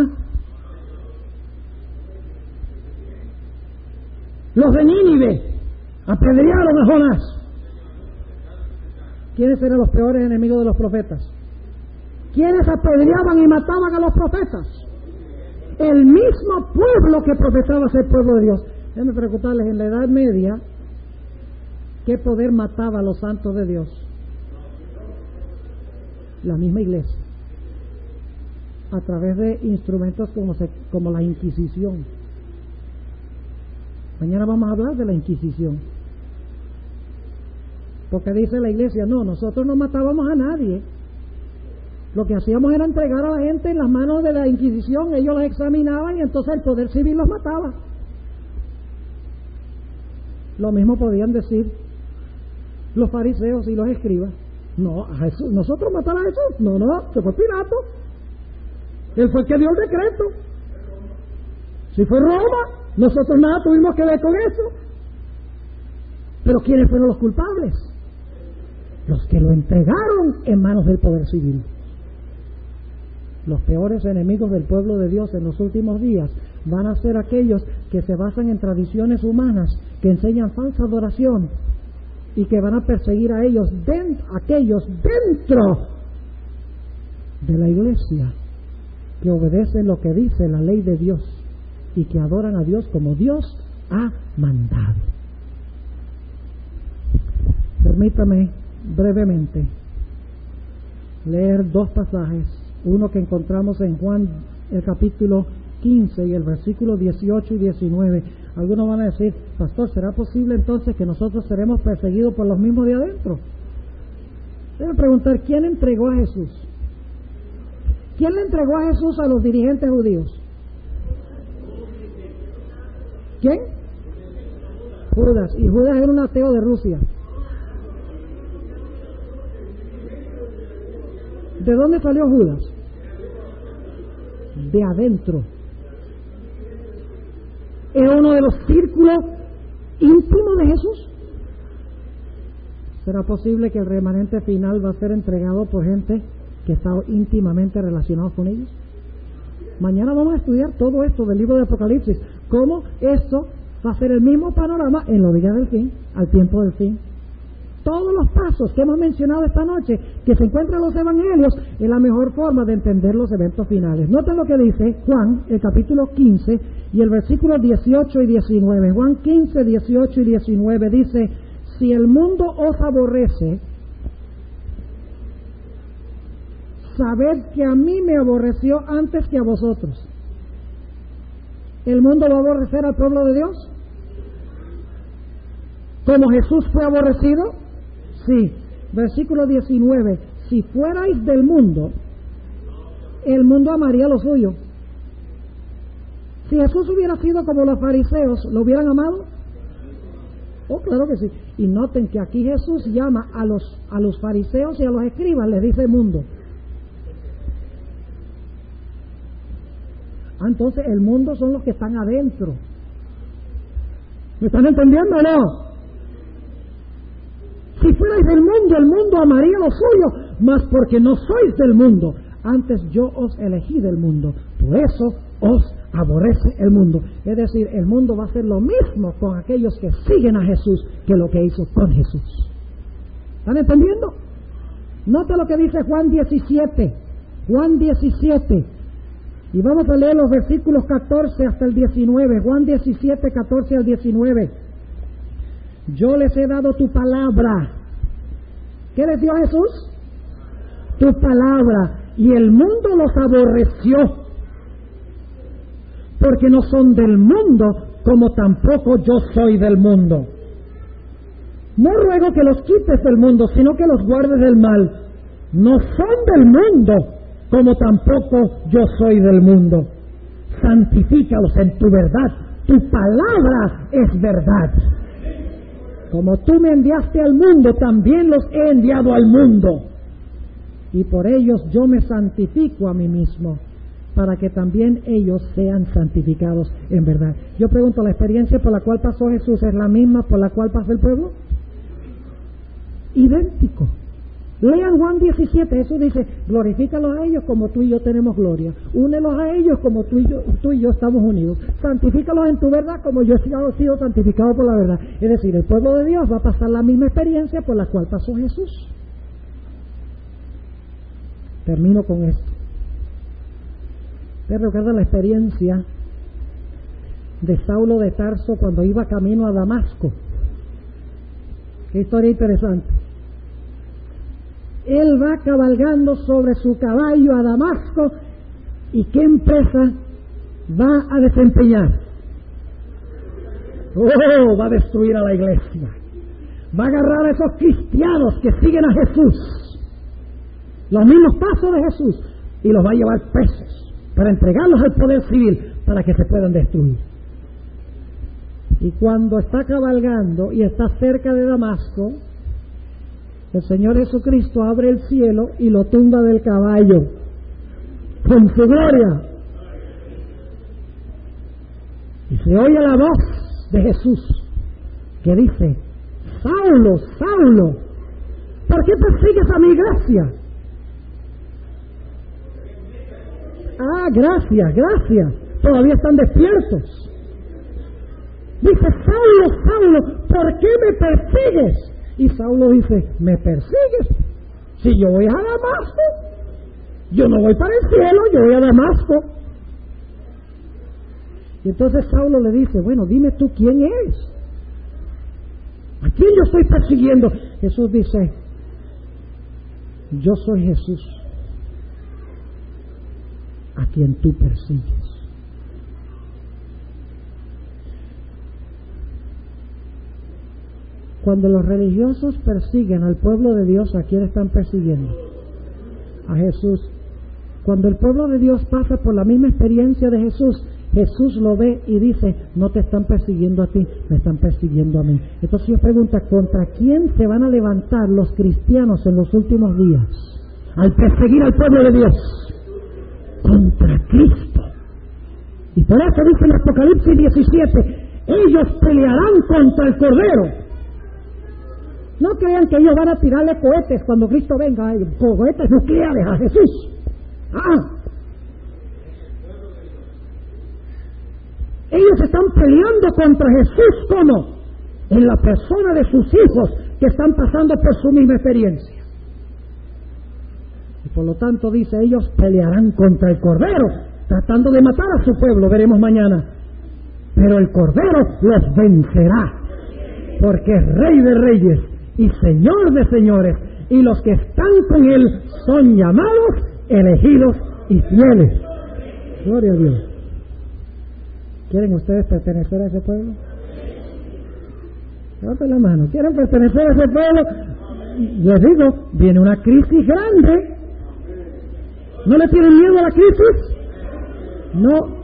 Los de Nínive apedrearon a Jonás. ¿Quiénes eran los peores enemigos de los profetas? ¿Quiénes apedreaban y mataban a los profetas? El mismo pueblo que profesaba ser pueblo de Dios. Déjenme preguntarles, en la Edad Media, ¿qué poder mataba a los santos de Dios? La misma iglesia, a través de instrumentos como, se, como la Inquisición. Mañana vamos a hablar de la Inquisición. Porque dice la iglesia, no, nosotros no matábamos a nadie. Lo que hacíamos era entregar a la gente en las manos de la Inquisición, ellos los examinaban y entonces el poder civil los mataba. Lo mismo podían decir los fariseos y los escribas. No, a Jesús, nosotros matar a Jesús, no, no, se fue Pilato. Él fue el que dio el decreto. Si fue Roma, nosotros nada tuvimos que ver con eso. Pero ¿quiénes fueron los culpables? Los que lo entregaron en manos del poder civil. Los peores enemigos del pueblo de Dios en los últimos días van a ser aquellos que se basan en tradiciones humanas, que enseñan falsa adoración y que van a perseguir a ellos, dentro, aquellos dentro de la iglesia, que obedecen lo que dice la ley de Dios y que adoran a Dios como Dios ha mandado. Permítame brevemente leer dos pasajes, uno que encontramos en Juan el capítulo quince y el versículo dieciocho y diecinueve. Algunos van a decir, pastor, ¿será posible entonces que nosotros seremos perseguidos por los mismos de adentro? Deben preguntar, ¿quién entregó a Jesús? ¿Quién le entregó a Jesús a los dirigentes judíos? ¿Quién? Judas. Y Judas era un ateo de Rusia. ¿De dónde salió Judas? De adentro. Era uno de los círculos íntimos de Jesús. ¿Será posible que el remanente final va a ser entregado por gente que está íntimamente relacionados con ellos? Mañana vamos a estudiar todo esto del libro de Apocalipsis, cómo esto va a ser el mismo panorama en los días del fin, al tiempo del fin. Todos los pasos que hemos mencionado esta noche, que se encuentran en los evangelios, es la mejor forma de entender los eventos finales. Noten lo que dice Juan, el capítulo quince y el versículo dieciocho y diecinueve. Juan quince, dieciocho y diecinueve dice, si el mundo os aborrece, sabed que a mí me aborreció antes que a vosotros. ¿El mundo va a aborrecer al pueblo de Dios? ¿Como Jesús fue aborrecido? Sí. Versículo diecinueve. Si fuerais del mundo, el mundo amaría lo suyo. Si Jesús hubiera sido como los fariseos, ¿lo hubieran amado? Oh, claro que sí. Y noten que aquí Jesús llama a los, a los fariseos y a los escribas, les dice mundo. Ah, entonces el mundo son los que están adentro. ¿Me están entendiendo o no? Si fuerais del mundo, el mundo amaría lo suyo, mas porque no sois del mundo, antes yo os elegí del mundo, por eso os aborrece el mundo. Es decir, el mundo va a hacer lo mismo con aquellos que siguen a Jesús que lo que hizo con Jesús. ¿Están entendiendo? Nota lo que dice Juan diecisiete. Juan diecisiete. Y vamos a leer los versículos catorce hasta el diecinueve. Juan diecisiete, catorce al diecinueve. Yo les he dado tu palabra. ¿Qué les dio Jesús? Tu palabra. Y el mundo los aborreció, porque no son del mundo, como tampoco yo soy del mundo. No ruego que los quites del mundo, sino que los guardes del mal. No son del mundo, como tampoco yo soy del mundo. Santifícalos en tu verdad. Tu palabra es verdad. Como tú me enviaste al mundo, también los he enviado al mundo. Y por ellos yo me santifico a mí mismo, para que también ellos sean santificados en verdad. Yo pregunto, ¿la experiencia por la cual pasó Jesús es la misma por la cual pasó el pueblo? Idéntico. Lean Juan diecisiete, Jesús dice, glorifícalos a ellos como tú y yo tenemos gloria. Únelos a ellos como tú y yo, tú y yo estamos unidos. Santifícalos en tu verdad como yo he sido santificado por la verdad. Es decir, el pueblo de Dios va a pasar la misma experiencia por la cual pasó Jesús. Termino con esto. ¿Te recuerda la experiencia de Saulo de Tarso cuando iba camino a Damasco? Qué historia interesante. Él va cabalgando sobre su caballo a Damasco, y ¿qué empresa va a desempeñar? ¡Oh! Va a destruir a la iglesia, va a agarrar a esos cristianos que siguen a Jesús, los mismos pasos de Jesús, y los va a llevar presos para entregarlos al poder civil para que se puedan destruir. Y cuando está cabalgando y está cerca de Damasco, el Señor Jesucristo abre el cielo y lo tumba del caballo con su gloria. Y se oye la voz de Jesús que dice: Saulo, Saulo, ¿por qué persigues a mi iglesia? Ah, gracias, gracias, todavía están despiertos. Dice: Saulo, Saulo, ¿por qué me persigues? Y Saulo dice: ¿me persigues? Si yo voy a Damasco, yo no voy para el cielo, yo voy a Damasco. Y entonces Saulo le dice: bueno, dime tú quién eres, ¿a quién yo estoy persiguiendo? Jesús dice: yo soy Jesús, a quien tú persigues. Cuando los religiosos persiguen al pueblo de Dios, ¿a quién están persiguiendo? A Jesús. Cuando el pueblo de Dios pasa por la misma experiencia de Jesús, Jesús lo ve y dice: no te están persiguiendo a ti, me están persiguiendo a mí. Entonces yo pregunto: ¿contra quién se van a levantar los cristianos en los últimos días al perseguir al pueblo de Dios? Contra Cristo. Y por eso dice en Apocalipsis diecisiete: ellos pelearán contra el Cordero. No crean que ellos van a tirarle cohetes cuando Cristo venga, cohetes nucleares a Jesús. Ah, ellos están peleando contra Jesús, ¿cómo? En la persona de sus hijos que están pasando por su misma experiencia. Y por lo tanto dice: ellos pelearán contra el Cordero, tratando de matar a su pueblo, veremos mañana. Pero el Cordero los vencerá, porque es Rey de Reyes y Señor de señores, y los que están con Él son llamados, elegidos y fieles. Gloria a Dios. ¿Quieren ustedes pertenecer a ese pueblo? Levanten la mano. ¿Quieren pertenecer a ese pueblo? Les digo, viene una crisis grande. ¿No le tienen miedo a la crisis? No.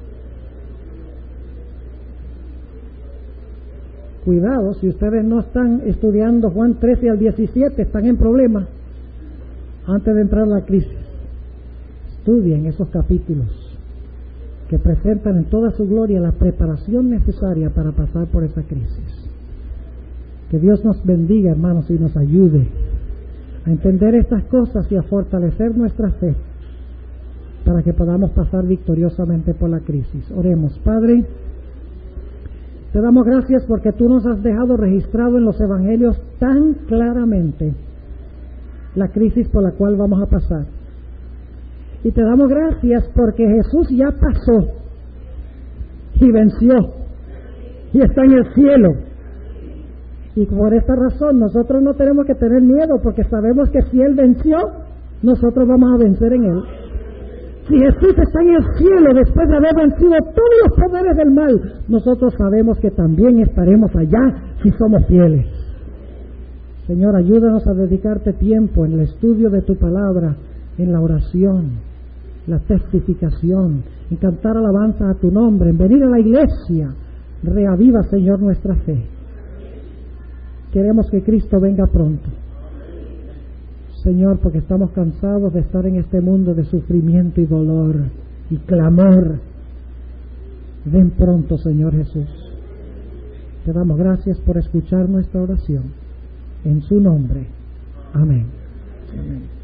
Cuidado, si ustedes no están estudiando Juan trece al diecisiete, están en problemas antes de entrar a la crisis. Estudien esos capítulos que presentan en toda su gloria la preparación necesaria para pasar por esa crisis. Que Dios nos bendiga, hermanos, y nos ayude a entender estas cosas y a fortalecer nuestra fe para que podamos pasar victoriosamente por la crisis. Oremos. Padre, te damos gracias porque tú nos has dejado registrado en los evangelios tan claramente la crisis por la cual vamos a pasar. Y te damos gracias porque Jesús ya pasó y venció y está en el cielo. Y por esta razón nosotros no tenemos que tener miedo, porque sabemos que si Él venció, nosotros vamos a vencer en Él. Si Jesús está en el cielo después de haber vencido todos los poderes del mal, nosotros sabemos que también estaremos allá si somos fieles. Señor, ayúdanos a dedicarte tiempo en el estudio de tu palabra, en la oración, la testificación, en cantar alabanza a tu nombre, en venir a la iglesia. Reaviva, Señor, nuestra fe. Queremos que Cristo venga pronto, Señor, porque estamos cansados de estar en este mundo de sufrimiento y dolor y clamor. Ven pronto, Señor Jesús. Te damos gracias por escuchar nuestra oración. En su nombre. Amén. Amén.